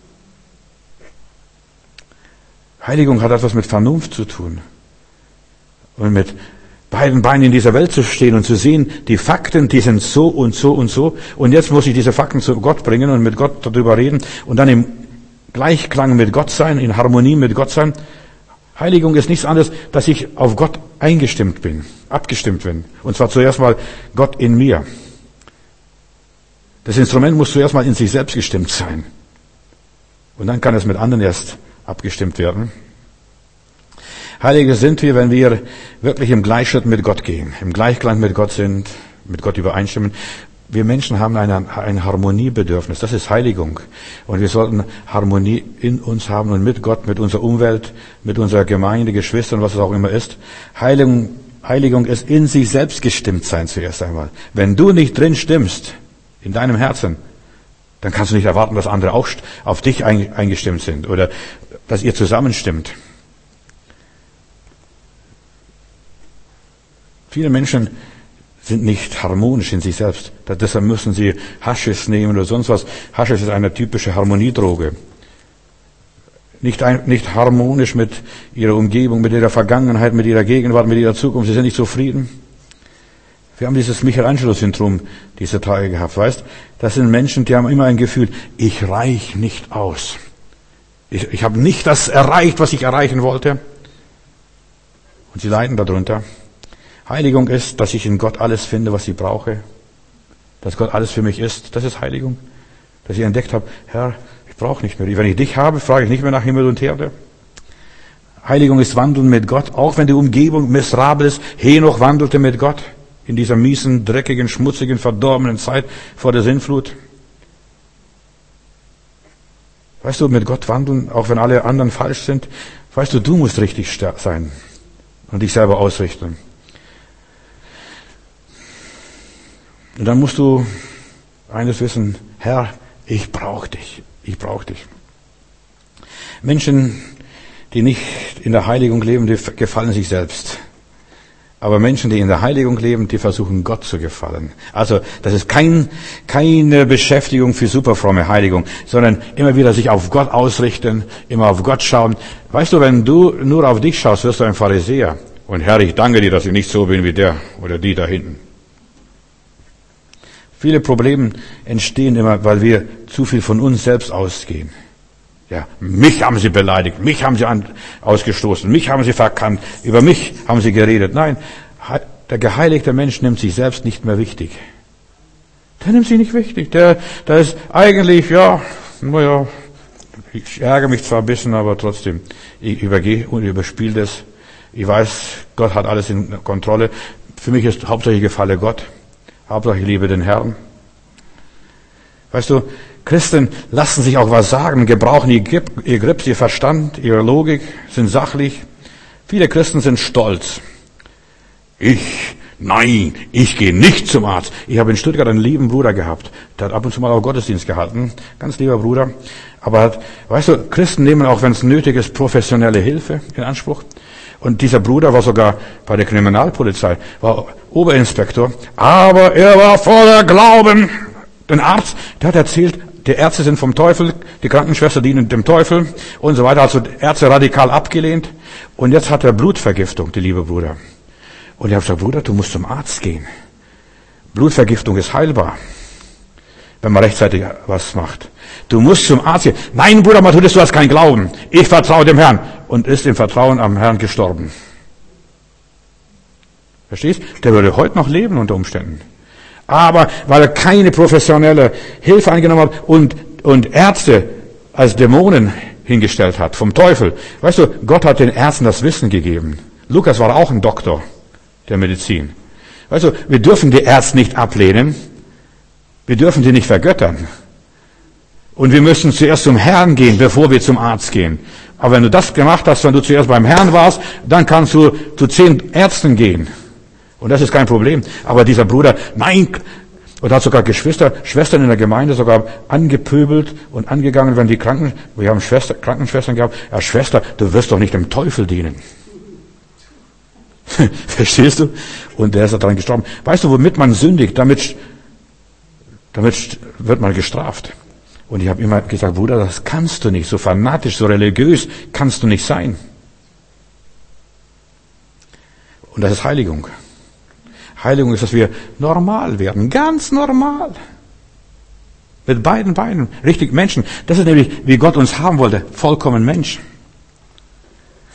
Speaker 1: Heiligung hat etwas mit Vernunft zu tun. Und mit beiden Beinen in dieser Welt zu stehen und zu sehen, die Fakten, die sind so und so und so. Und jetzt muss ich diese Fakten zu Gott bringen und mit Gott darüber reden und dann im Gleichklang mit Gott sein, in Harmonie mit Gott sein. Heiligung ist nichts anderes, dass ich auf Gott abgestimmt bin. Und zwar zuerst mal Gott in mir. Das Instrument muss zuerst mal in sich selbst gestimmt sein. Und dann kann es mit anderen erst abgestimmt werden. Heilige sind wir, wenn wir wirklich im Gleichschritt mit Gott gehen, im Gleichklang mit Gott sind, mit Gott übereinstimmen. Wir Menschen haben ein Harmoniebedürfnis. Das ist Heiligung. Und wir sollten Harmonie in uns haben und mit Gott, mit unserer Umwelt, mit unserer Gemeinde, Geschwistern, was es auch immer ist. Heiligung ist in sich selbst gestimmt sein zuerst einmal. Wenn du nicht drin stimmst, in deinem Herzen, dann kannst du nicht erwarten, dass andere auch auf dich eingestimmt sind oder dass ihr zusammenstimmt. Viele Menschen sind nicht harmonisch in sich selbst. Deshalb müssen sie Haschisch nehmen oder sonst was. Haschisch ist eine typische Harmoniedroge. Nicht harmonisch mit ihrer Umgebung, mit ihrer Vergangenheit, mit ihrer Gegenwart, mit ihrer Zukunft. Sie sind nicht zufrieden. Wir haben dieses Michelangelo-Syndrom diese Tage gehabt, weißt? Das sind Menschen, die haben immer ein Gefühl, ich reich nicht aus. Ich habe nicht das erreicht, was ich erreichen wollte. Und sie leiden darunter. Heiligung ist, dass ich in Gott alles finde, was ich brauche. Dass Gott alles für mich ist. Das ist Heiligung. Dass ich entdeckt habe, Herr, ich brauche nicht mehr. Wenn ich dich habe, frage ich nicht mehr nach Himmel und Erde. Heiligung ist Wandeln mit Gott. Auch wenn die Umgebung miserabel ist. Henoch wandelte mit Gott. In dieser miesen, dreckigen, schmutzigen, verdorbenen Zeit vor der Sintflut. Weißt du, mit Gott wandeln, auch wenn alle anderen falsch sind. Weißt du, du musst richtig sein. Und dich selber ausrichten. Und dann musst du eines wissen, Herr, ich brauche dich. Ich brauche dich. Menschen, die nicht in der Heiligung leben, die gefallen sich selbst. Aber Menschen, die in der Heiligung leben, die versuchen Gott zu gefallen. Also das ist keine Beschäftigung für superfromme Heiligung, sondern immer wieder sich auf Gott ausrichten, immer auf Gott schauen. Weißt du, wenn du nur auf dich schaust, wirst du ein Pharisäer. Und Herr, ich danke dir, dass ich nicht so bin wie der oder die da hinten. Viele Probleme entstehen immer, weil wir zu viel von uns selbst ausgehen. Ja, mich haben sie beleidigt, mich haben sie ausgestoßen, mich haben sie verkannt, über mich haben sie geredet. Nein, der geheiligte Mensch nimmt sich selbst nicht mehr wichtig. Der nimmt sich nicht wichtig. Der ist eigentlich, ich ärgere mich zwar ein bisschen, aber trotzdem, ich übergehe und überspiele das. Ich weiß, Gott hat alles in Kontrolle. Für mich ist hauptsächlich Gefalle Gott. Hauptsache ich liebe den Herrn. Weißt du, Christen lassen sich auch was sagen, gebrauchen ihr Grips, ihr Verstand, ihre Logik, sind sachlich. Viele Christen sind stolz. Ich gehe nicht zum Arzt. Ich habe in Stuttgart einen lieben Bruder gehabt. Der hat ab und zu mal auch Gottesdienst gehalten. Ganz lieber Bruder. Aber weißt du, Christen nehmen auch, wenn es nötig ist, professionelle Hilfe in Anspruch. Und dieser Bruder war sogar bei der Kriminalpolizei, war Oberinspektor. Aber er war voller Glauben. Den Arzt, der hat erzählt, die Ärzte sind vom Teufel, die Krankenschwester dienen dem Teufel und so weiter. Also Ärzte radikal abgelehnt. Und jetzt hat er Blutvergiftung, der liebe Bruder. Und ich habe gesagt, Bruder, du musst zum Arzt gehen. Blutvergiftung ist heilbar, wenn man rechtzeitig was macht. Du musst zum Arzt gehen. Nein, Bruder, du hast keinen Glauben. Ich vertraue dem Herrn. Und ist im Vertrauen am Herrn gestorben. Verstehst? Der würde heute noch leben unter Umständen. Aber weil er keine professionelle Hilfe angenommen hat und Ärzte als Dämonen hingestellt hat, vom Teufel. Weißt du, Gott hat den Ärzten das Wissen gegeben. Lukas war auch ein Doktor der Medizin. Weißt du, wir dürfen die Ärzte nicht ablehnen. Wir dürfen sie nicht vergöttern. Und wir müssen zuerst zum Herrn gehen, bevor wir zum Arzt gehen. Aber wenn du das gemacht hast, wenn du zuerst beim Herrn warst, dann kannst du zu 10 Ärzten gehen. Und das ist kein Problem. Aber dieser Bruder, nein, und hat sogar Schwestern in der Gemeinde sogar angepöbelt und angegangen, wenn wir haben Krankenschwestern gehabt, ja Schwester, du wirst doch nicht dem Teufel dienen. Verstehst du? Und der ist daran gestorben. Weißt du, womit man sündigt? Damit wird man gestraft. Und ich habe immer gesagt, Bruder, das kannst du nicht, so fanatisch, so religiös kannst du nicht sein. Und das ist Heiligung. Heiligung ist, dass wir normal werden, ganz normal. Mit beiden Beinen, richtig Menschen. Das ist nämlich, wie Gott uns haben wollte, vollkommen Mensch.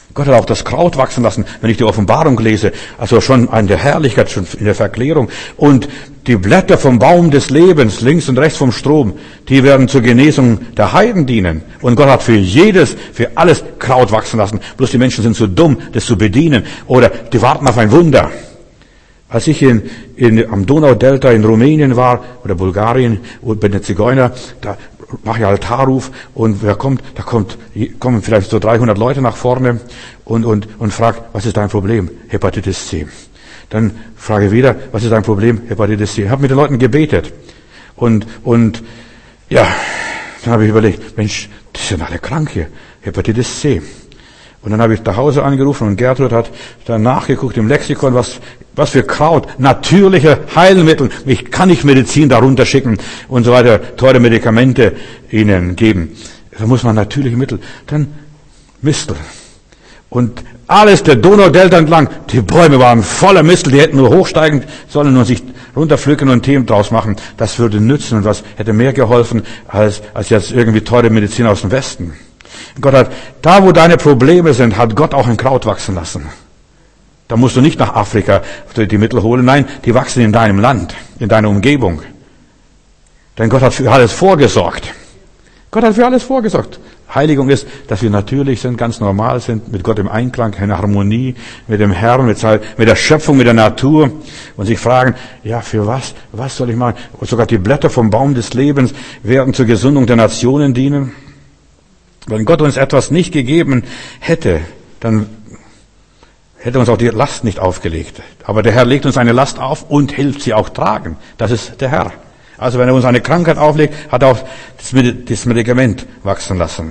Speaker 1: Gott hat auch das Kraut wachsen lassen, wenn ich die Offenbarung lese. Also schon in der Herrlichkeit, schon in der Verklärung. Und die Blätter vom Baum des Lebens, links und rechts vom Strom, die werden zur Genesung der Heiden dienen. Und Gott hat für alles Kraut wachsen lassen. Bloß die Menschen sind zu dumm, das zu bedienen. Oder die warten auf ein Wunder. Als ich am Donaudelta in Rumänien war, oder Bulgarien, und bei den Zigeuner, da mache ich Altarruf, und kommen vielleicht so 300 Leute nach vorne und fragt, was ist dein Problem? Hepatitis C. Dann frage ich wieder, was ist dein Problem? Hepatitis C. Ich habe mit den Leuten gebetet. Und ja, dann habe ich überlegt, Mensch, die sind alle krank hier. Hepatitis C. Und dann habe ich nach Hause angerufen und Gertrud hat dann nachgeguckt im Lexikon, was für Kraut, natürliche Heilmittel. Ich kann nicht Medizin darunter schicken und so weiter, teure Medikamente ihnen geben. Da muss man natürliche Mittel. Dann Mistel. Und alles der Donaudelta entlang, die Bäume waren voller Mistel, die hätten nur hochsteigen sollen und sich runterpflücken und Tee draus machen. Das würde nützen und was hätte mehr geholfen als jetzt irgendwie teure Medizin aus dem Westen. Gott hat, da wo deine Probleme sind, hat Gott auch ein Kraut wachsen lassen. Da musst du nicht nach Afrika die Mittel holen. Nein, die wachsen in deinem Land, in deiner Umgebung. Denn Gott hat für alles vorgesorgt. Gott hat für alles vorgesorgt. Heiligung ist, dass wir natürlich sind, ganz normal sind, mit Gott im Einklang, in Harmonie, mit dem Herrn, mit der Schöpfung, mit der Natur und sich fragen, ja, für was soll ich machen? Und sogar die Blätter vom Baum des Lebens werden zur Gesundung der Nationen dienen. Wenn Gott uns etwas nicht gegeben hätte, dann hätte uns auch die Last nicht aufgelegt. Aber der Herr legt uns eine Last auf und hilft sie auch tragen. Das ist der Herr. Also wenn er uns eine Krankheit auflegt, hat er auch das Medikament wachsen lassen.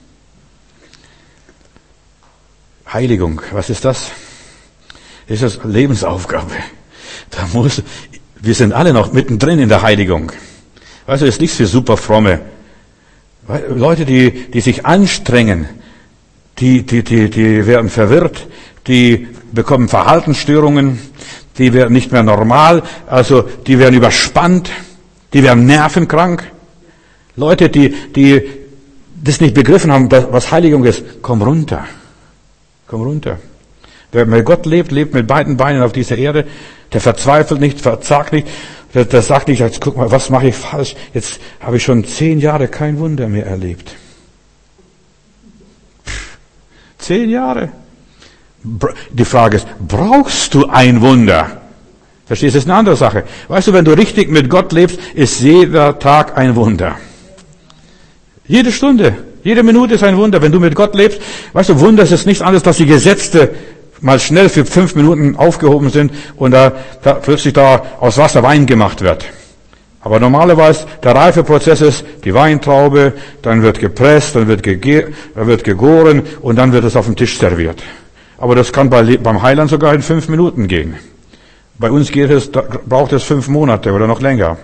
Speaker 1: Heiligung, was ist das? Das ist eine Lebensaufgabe. Wir sind alle noch mittendrin in der Heiligung. Weißt du, das ist nichts für Superfromme. Leute, die sich anstrengen, die werden verwirrt, die bekommen Verhaltensstörungen, die werden nicht mehr normal, also die werden überspannt, die werden nervenkrank. Leute, die das nicht begriffen haben, was Heiligung ist, komm runter. Komm runter. Wer mit Gott lebt mit beiden Beinen auf dieser Erde, der verzweifelt nicht, verzagt nicht, der sagt nicht, jetzt guck mal, was mache ich falsch? Jetzt habe ich schon 10 Jahre kein Wunder mehr erlebt. 10 Jahre. Die Frage ist, brauchst du ein Wunder? Verstehst du, das ist eine andere Sache. Weißt du, wenn du richtig mit Gott lebst, ist jeder Tag ein Wunder. Jede Stunde, jede Minute ist ein Wunder. Wenn du mit Gott lebst, weißt du, Wunder ist nichts anderes, dass die Gesetze mal schnell für 5 Minuten aufgehoben sind und da plötzlich da aus Wasser Wein gemacht wird. Aber normalerweise der Reifeprozess ist die Weintraube, dann wird gepresst, dann wird gegoren und dann wird es auf dem Tisch serviert. Aber das kann beim Heiland sogar in 5 Minuten gehen. Bei uns braucht es 5 Monate oder noch länger.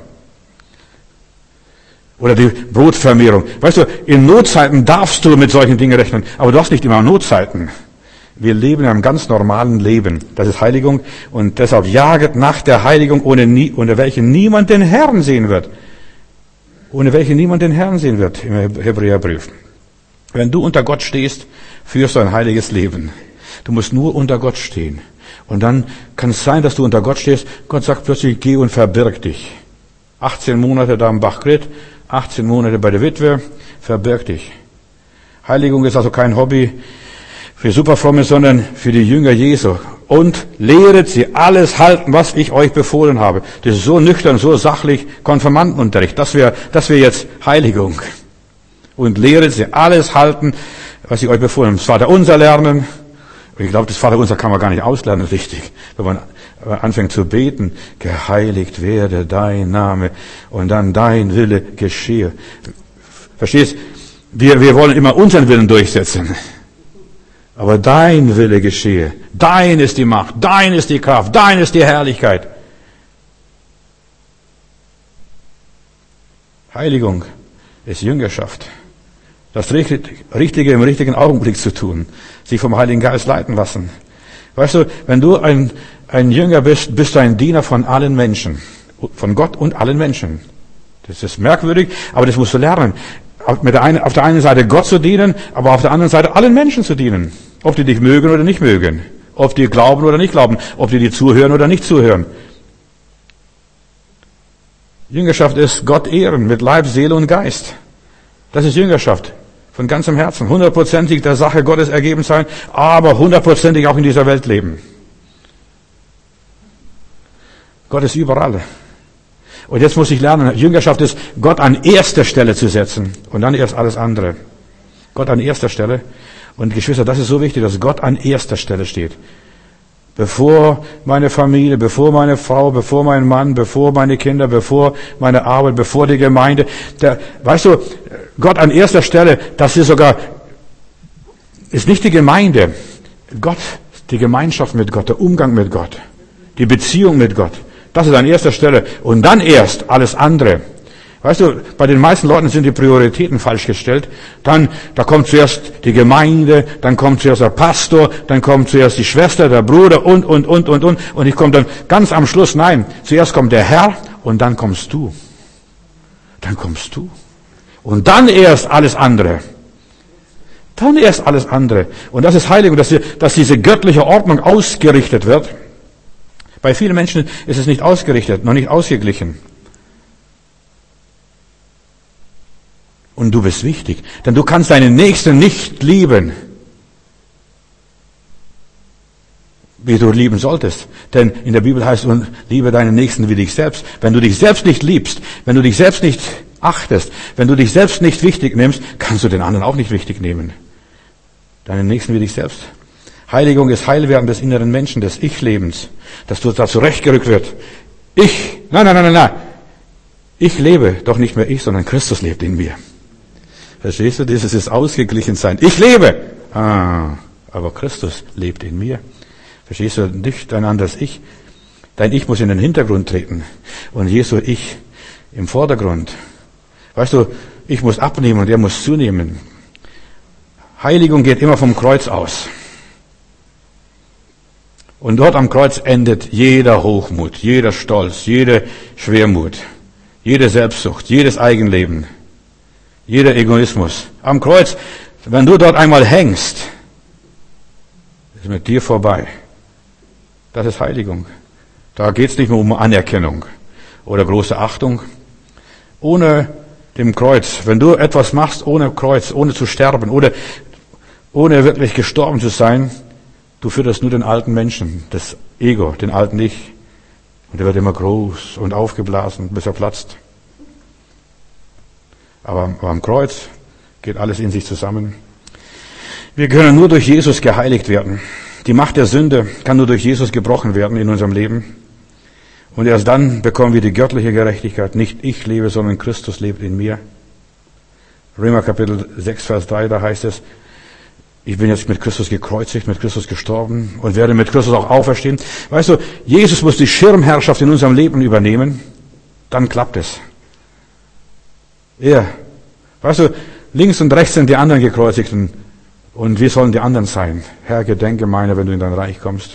Speaker 1: Oder die Brotvermehrung. Weißt du, in Notzeiten darfst du mit solchen Dingen rechnen, aber du hast nicht immer Notzeiten. Wir leben in einem ganz normalen Leben. Das ist Heiligung. Und deshalb jaget nach der Heiligung, ohne welche niemand den Herrn sehen wird. Ohne welche niemand den Herrn sehen wird im Hebräerbrief. Wenn du unter Gott stehst, führst du ein heiliges Leben. Du musst nur unter Gott stehen. Und dann kann es sein, dass du unter Gott stehst. Gott sagt plötzlich, geh und verbirg dich. 18 Monate da im Bachgrit, 18 Monate bei der Witwe, verbirg dich. Heiligung ist also kein Hobby für Superfromme, sondern für die Jünger Jesu. Und lehret sie alles halten, was ich euch befohlen habe. Das ist so nüchtern, so sachlich, Konfirmandenunterricht. Das wäre jetzt Heiligung. Und lehret sie alles halten, was ich euch befohlen habe. Das Vaterunser lernen. Ich glaube, das Vaterunser kann man gar nicht auslernen, richtig. Wenn man anfängt zu beten, geheiligt werde dein Name und dann dein Wille geschehe. Verstehst? Wir wollen immer unseren Willen durchsetzen. Aber dein Wille geschehe. Dein ist die Macht, dein ist die Kraft, dein ist die Herrlichkeit. Heiligung ist Jüngerschaft. Das Richtige im richtigen Augenblick zu tun. Sich vom Heiligen Geist leiten lassen. Weißt du, wenn du ein Jünger bist, bist du ein Diener von allen Menschen. Von Gott und allen Menschen. Das ist merkwürdig, aber das musst du lernen. Auf der einen Seite Gott zu dienen, aber auf der anderen Seite allen Menschen zu dienen. Ob die dich mögen oder nicht mögen. Ob die glauben oder nicht glauben. Ob die dir zuhören oder nicht zuhören. Jüngerschaft ist Gott ehren mit Leib, Seele und Geist. Das ist Jüngerschaft. Von ganzem Herzen. 100%ig der Sache Gottes ergeben sein, aber 100%ig auch in dieser Welt leben. Gott ist überall. Und jetzt muss ich lernen, Jüngerschaft ist, Gott an erster Stelle zu setzen und dann erst alles andere. Gott an erster Stelle. Und Geschwister, das ist so wichtig, dass Gott an erster Stelle steht. Bevor meine Familie, bevor meine Frau, bevor mein Mann, bevor meine Kinder, bevor meine Arbeit, bevor die Gemeinde. Weißt du, Gott an erster Stelle, das ist nicht die Gemeinde. Gott, die Gemeinschaft mit Gott, der Umgang mit Gott, die Beziehung mit Gott. Das ist an erster Stelle. Und dann erst alles andere. Weißt du, bei den meisten Leuten sind die Prioritäten falsch gestellt. Da kommt zuerst die Gemeinde, dann kommt zuerst der Pastor, dann kommt zuerst die Schwester, der Bruder und. Und ich komme dann ganz am Schluss, nein, zuerst kommt der Herr und dann kommst du. Dann kommst du. Und dann erst alles andere. Dann erst alles andere. Und das ist Heiligung, dass diese göttliche Ordnung ausgerichtet wird. Bei vielen Menschen ist es nicht ausgerichtet, noch nicht ausgeglichen. Und du bist wichtig, denn du kannst deinen Nächsten nicht lieben, wie du lieben solltest. Denn in der Bibel heißt es, liebe deinen Nächsten wie dich selbst. Wenn du dich selbst nicht liebst, wenn du dich selbst nicht achtest, wenn du dich selbst nicht wichtig nimmst, kannst du den anderen auch nicht wichtig nehmen. Deinen Nächsten wie dich selbst. Heiligung ist Heilwerden des inneren Menschen, des Ich-Lebens, dass du da zurechtgerückt wird. Nein. Ich lebe, doch nicht mehr ich, sondern Christus lebt in mir. Verstehst du? Dieses ist ausgeglichen sein. Ich lebe! Aber Christus lebt in mir. Verstehst du? Nicht dein anderes Ich. Dein Ich muss in den Hintergrund treten. Und Jesu Ich im Vordergrund. Weißt du, ich muss abnehmen und er muss zunehmen. Heiligung geht immer vom Kreuz aus. Und dort am Kreuz endet jeder Hochmut, jeder Stolz, jede Schwermut, jede Selbstsucht, jedes Eigenleben, jeder Egoismus. Am Kreuz, wenn du dort einmal hängst, ist mit dir vorbei. Das ist Heiligung. Da geht es nicht mehr um Anerkennung oder große Achtung. Ohne dem Kreuz, wenn du etwas machst ohne Kreuz, ohne zu sterben, ohne wirklich gestorben zu sein, du fütterst nur den alten Menschen, das Ego, den alten Ich. Und der wird immer groß und aufgeblasen, bis er platzt. Aber am Kreuz geht alles in sich zusammen. Wir können nur durch Jesus geheiligt werden. Die Macht der Sünde kann nur durch Jesus gebrochen werden in unserem Leben. Und erst dann bekommen wir die göttliche Gerechtigkeit. Nicht ich lebe, sondern Christus lebt in mir. Römer Kapitel 6, Vers 3, da heißt es, ich bin jetzt mit Christus gekreuzigt, mit Christus gestorben und werde mit Christus auch auferstehen. Weißt du, Jesus muss die Schirmherrschaft in unserem Leben übernehmen. Dann klappt es. Weißt du, links und rechts sind die anderen Gekreuzigten. Und wie sollen die anderen sein? Herr, gedenke meiner, wenn du in dein Reich kommst.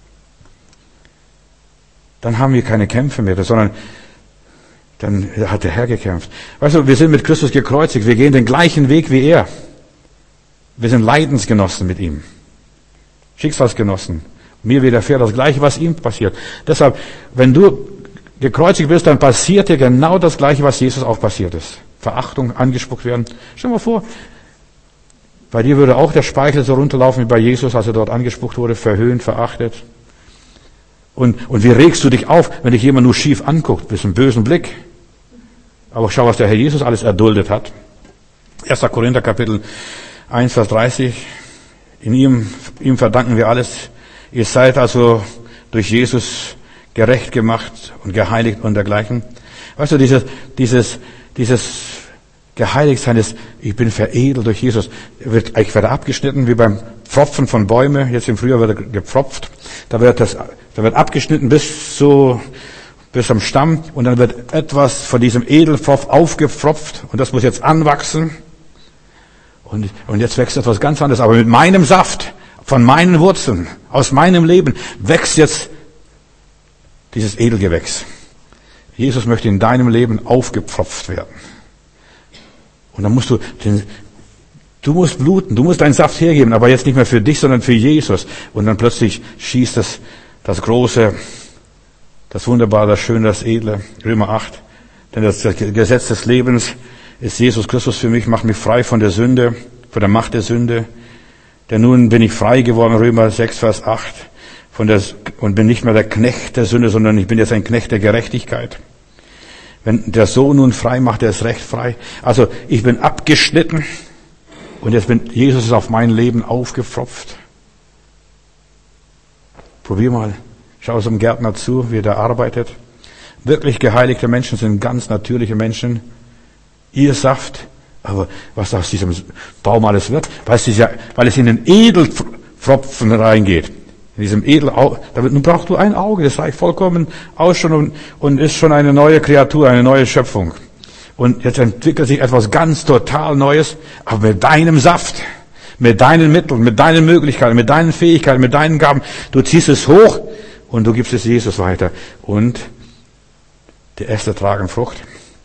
Speaker 1: Dann haben wir keine Kämpfe mehr, sondern dann hat der Herr gekämpft. Weißt du, wir sind mit Christus gekreuzigt. Wir gehen den gleichen Weg wie er. Wir sind Leidensgenossen mit ihm. Schicksalsgenossen. Mir widerfährt das Gleiche, was ihm passiert. Deshalb, wenn du gekreuzigt bist, dann passiert dir genau das Gleiche, was Jesus auch passiert ist. Verachtung, angespuckt werden. Stell dir mal vor, bei dir würde auch der Speichel so runterlaufen wie bei Jesus, als er dort angespuckt wurde, verhöhnt, verachtet. Und wie regst du dich auf, wenn dich jemand nur schief anguckt, mit einem bösen Blick? Aber schau, was der Herr Jesus alles erduldet hat. 1. Korinther Kapitel 1, Vers 30. In ihm verdanken wir alles. Ihr seid also durch Jesus gerecht gemacht und geheiligt und dergleichen. Weißt du, dieses Geheiligtsein ist, ich bin veredelt durch Jesus. Ich werde abgeschnitten wie beim Pfropfen von Bäumen. Jetzt im Frühjahr wird er gepfropft. Da wird abgeschnitten bis am Stamm und dann wird etwas von diesem Edelpfropf aufgepfropft und das muss jetzt anwachsen. Und jetzt wächst etwas ganz anderes. Aber mit meinem Saft, von meinen Wurzeln, aus meinem Leben, wächst jetzt dieses Edelgewächs. Jesus möchte in deinem Leben aufgepfropft werden. Und dann musst du Du musst bluten, du musst deinen Saft hergeben, aber jetzt nicht mehr für dich, sondern für Jesus. Und dann plötzlich schießt das Große, das Wunderbare, das Schöne, das Edle, Römer 8. Denn das Gesetz des Lebens ist Jesus Christus für mich, macht mich frei von der Sünde, von der Macht der Sünde. Denn nun bin ich frei geworden, Römer 6, Vers 8, und bin nicht mehr der Knecht der Sünde, sondern ich bin jetzt ein Knecht der Gerechtigkeit. Wenn der Sohn nun frei macht, der ist recht frei. Also ich bin abgeschnitten und jetzt Jesus ist auf mein Leben aufgepfropft. Probier mal, schau so einem Gärtner zu, wie der arbeitet. Wirklich geheiligte Menschen sind ganz natürliche Menschen. Ihr Saft, aber was aus diesem Baum alles wird, weil es in den Edelpfropfen reingeht. In diesem nun brauchst du ein Auge, das reicht vollkommen aus schon und ist schon eine neue Kreatur, eine neue Schöpfung. Und jetzt entwickelt sich etwas ganz total Neues, aber mit deinem Saft, mit deinen Mitteln, mit deinen Möglichkeiten, mit deinen Fähigkeiten, mit deinen Gaben. Du ziehst es hoch und du gibst es Jesus weiter. Und die Äste tragen Frucht.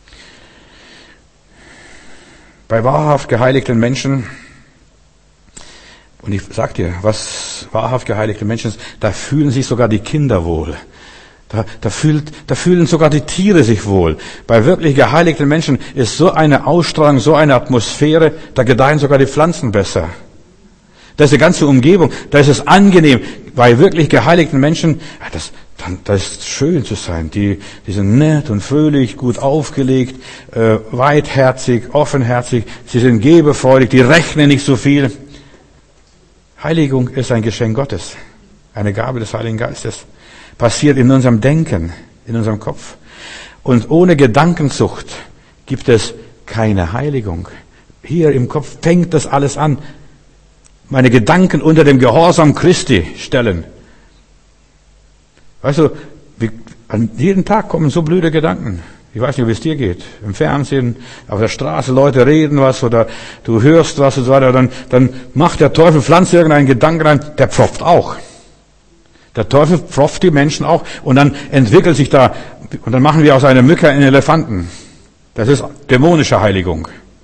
Speaker 1: Bei wahrhaft geheiligten Menschen, und ich sag dir, was wahrhaft geheiligte Menschen sind, da fühlen sich sogar die Kinder wohl. Da fühlen sogar die Tiere sich wohl. Bei wirklich geheiligten Menschen ist so eine Ausstrahlung, so eine Atmosphäre, da gedeihen sogar die Pflanzen besser. Da ist die ganze Umgebung, da ist es angenehm. Bei wirklich geheiligten Menschen, da ist schön zu sein. Die sind nett und fröhlich, gut aufgelegt, weitherzig, offenherzig. Sie sind gebefreudig, die rechnen nicht so viel. Heiligung ist ein Geschenk Gottes, eine Gabe des Heiligen Geistes. Passiert in unserem Denken, in unserem Kopf. Und ohne Gedankenzucht gibt es keine Heiligung. Hier im Kopf fängt das alles an. Meine Gedanken unter dem Gehorsam Christi stellen. Weißt du, an jedem Tag kommen so blöde Gedanken. Ich weiß nicht, wie es dir geht. Im Fernsehen, auf der Straße, Leute reden was oder du hörst was und so weiter. Dann macht der Teufel, pflanzt irgendeinen Gedanken rein, der pfropft auch. Der Teufel pfropft die Menschen auch und dann entwickelt sich da, und dann machen wir aus einer Mücke einen Elefanten. Das ist dämonische Heiligung.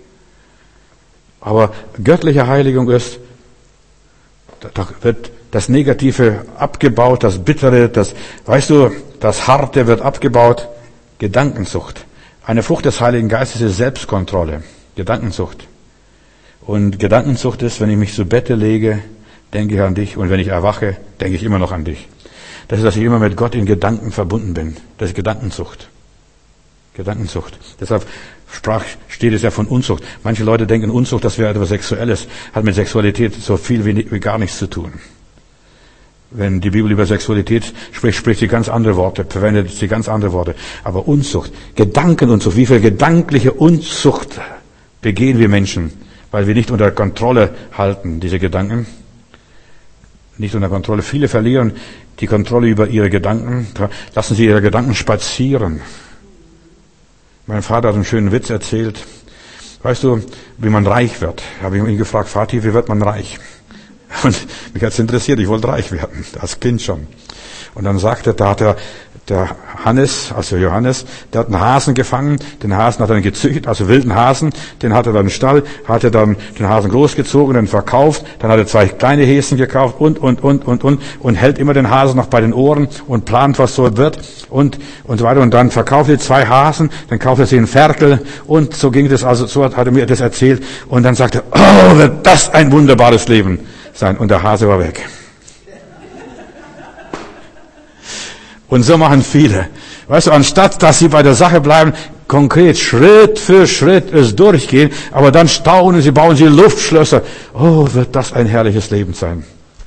Speaker 1: Aber göttliche Heiligung ist, da wird das Negative abgebaut, das Bittere, das Harte wird abgebaut. Gedankenzucht. Eine Frucht des Heiligen Geistes ist Selbstkontrolle. Gedankenzucht. Und Gedankenzucht ist, wenn ich mich zu Bette lege, denke ich an dich, und wenn ich erwache, denke ich immer noch an dich. Das ist, dass ich immer mit Gott in Gedanken verbunden bin. Das ist Gedankenzucht. Gedankenzucht. Deshalb steht es ja von Unzucht. Manche Leute denken, Unzucht, das wäre etwas Sexuelles, hat mit Sexualität so viel wie gar nichts zu tun. Wenn die Bibel über Sexualität spricht sie ganz andere Worte, verwendet sie ganz andere Worte. Aber Unzucht, Gedankenunzucht, wie viel gedankliche Unzucht begehen wir Menschen, weil wir nicht unter Kontrolle halten, diese Gedanken. Nicht unter Kontrolle. Viele verlieren die Kontrolle über ihre Gedanken. Lassen sie ihre Gedanken spazieren. Mein Vater hat einen schönen Witz erzählt. Weißt du, wie man reich wird? Habe ich ihn gefragt, Vati, wie wird man reich? Und mich hat's interessiert, ich wollte reich werden, als Kind schon. Und dann sagte, da hat der Johannes, der hat einen Hasen gefangen, den Hasen hat er dann gezüchtet, also wilden Hasen, den hat er dann im Stall, hat er dann den Hasen großgezogen, dann verkauft, dann hat er 2 kleine Häschen gekauft und hält immer den Hasen noch bei den Ohren und plant, was so wird und so weiter. Und dann verkauft er 2 Hasen, dann kauft er sich einen Ferkel und so ging das, also so hat er mir das erzählt und dann sagte er, oh, wird das ein wunderbares Leben sein. Und der Hase war weg. Und so machen viele. Weißt du, anstatt dass sie bei der Sache bleiben, konkret Schritt für Schritt es durchgehen, aber dann staunen sie, bauen sie Luftschlösser. Oh, wird das ein herrliches Leben sein.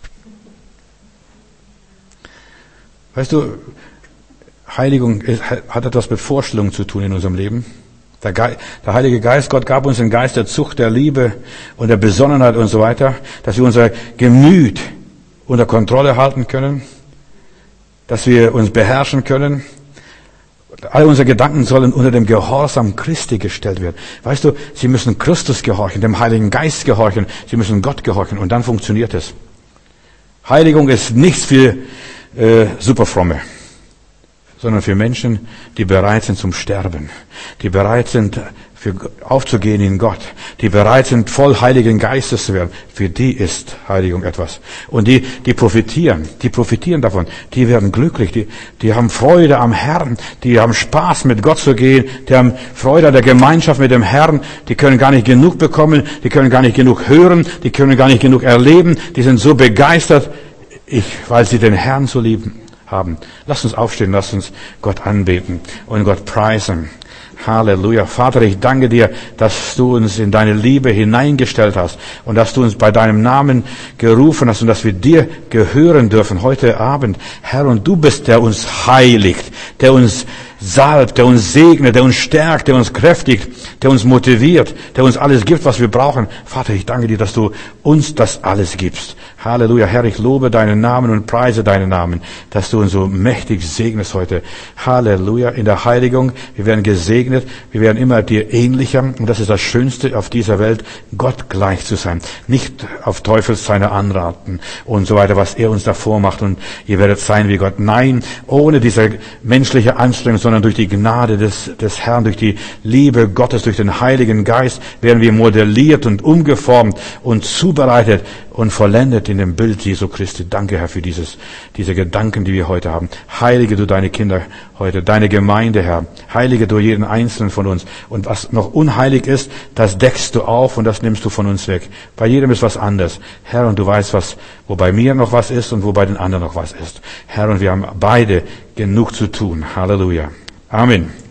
Speaker 1: Weißt du, Heiligung hat etwas mit Vorstellungen zu tun in unserem Leben. Der Heilige Geist, Gott gab uns den Geist der Zucht, der Liebe und der Besonnenheit und so weiter, dass wir unser Gemüt unter Kontrolle halten können, dass wir uns beherrschen können. All unsere Gedanken sollen unter dem Gehorsam Christi gestellt werden. Weißt du, sie müssen Christus gehorchen, dem Heiligen Geist gehorchen, sie müssen Gott gehorchen und dann funktioniert es. Heiligung ist nichts für Superfromme. sondern für Menschen, die bereit sind zum Sterben, die bereit sind, aufzugehen in Gott, die bereit sind, voll Heiligen Geistes zu werden. Für die ist Heiligung etwas. Und die profitieren davon. Die werden glücklich, die haben Freude am Herrn, die haben Spaß, mit Gott zu gehen, die haben Freude an der Gemeinschaft mit dem Herrn, die können gar nicht genug bekommen, die können gar nicht genug hören, die können gar nicht genug erleben, die sind so begeistert, weil sie den Herrn so lieben haben. Lasst uns aufstehen, lasst uns Gott anbeten und Gott preisen. Halleluja. Vater, ich danke dir, dass du uns in deine Liebe hineingestellt hast und dass du uns bei deinem Namen gerufen hast und dass wir dir gehören dürfen heute Abend. Herr, und du bist, der uns heiligt, der uns salbt, der uns segnet, der uns stärkt, der uns kräftigt, der uns motiviert, der uns alles gibt, was wir brauchen. Vater, ich danke dir, dass du uns das alles gibst. Halleluja. Herr, ich lobe deinen Namen und preise deinen Namen, dass du uns so mächtig segnest heute. Halleluja. In der Heiligung, wir werden gesegnet, wir werden immer dir ähnlicher und das ist das Schönste auf dieser Welt, Gott gleich zu sein. Nicht auf Teufels seine Anraten und so weiter, was er uns da vormacht und ihr werdet sein wie Gott. Nein, ohne diese menschliche Anstrengung, sondern durch die Gnade des Herrn, durch die Liebe Gottes, durch den Heiligen Geist werden wir modelliert und umgeformt und zubereitet und vollendet in dem Bild Jesu Christi. Danke, Herr, für diese Gedanken, die wir heute haben. Heilige du deine Kinder heute, deine Gemeinde, Herr. Heilige du jeden Einzelnen von uns. Und was noch unheilig ist, das deckst du auf und das nimmst du von uns weg. Bei jedem ist was anderes. Herr, und du weißt, wo bei mir noch was ist und wo bei den anderen noch was ist. Herr, und wir haben beide genug zu tun. Halleluja. Amen.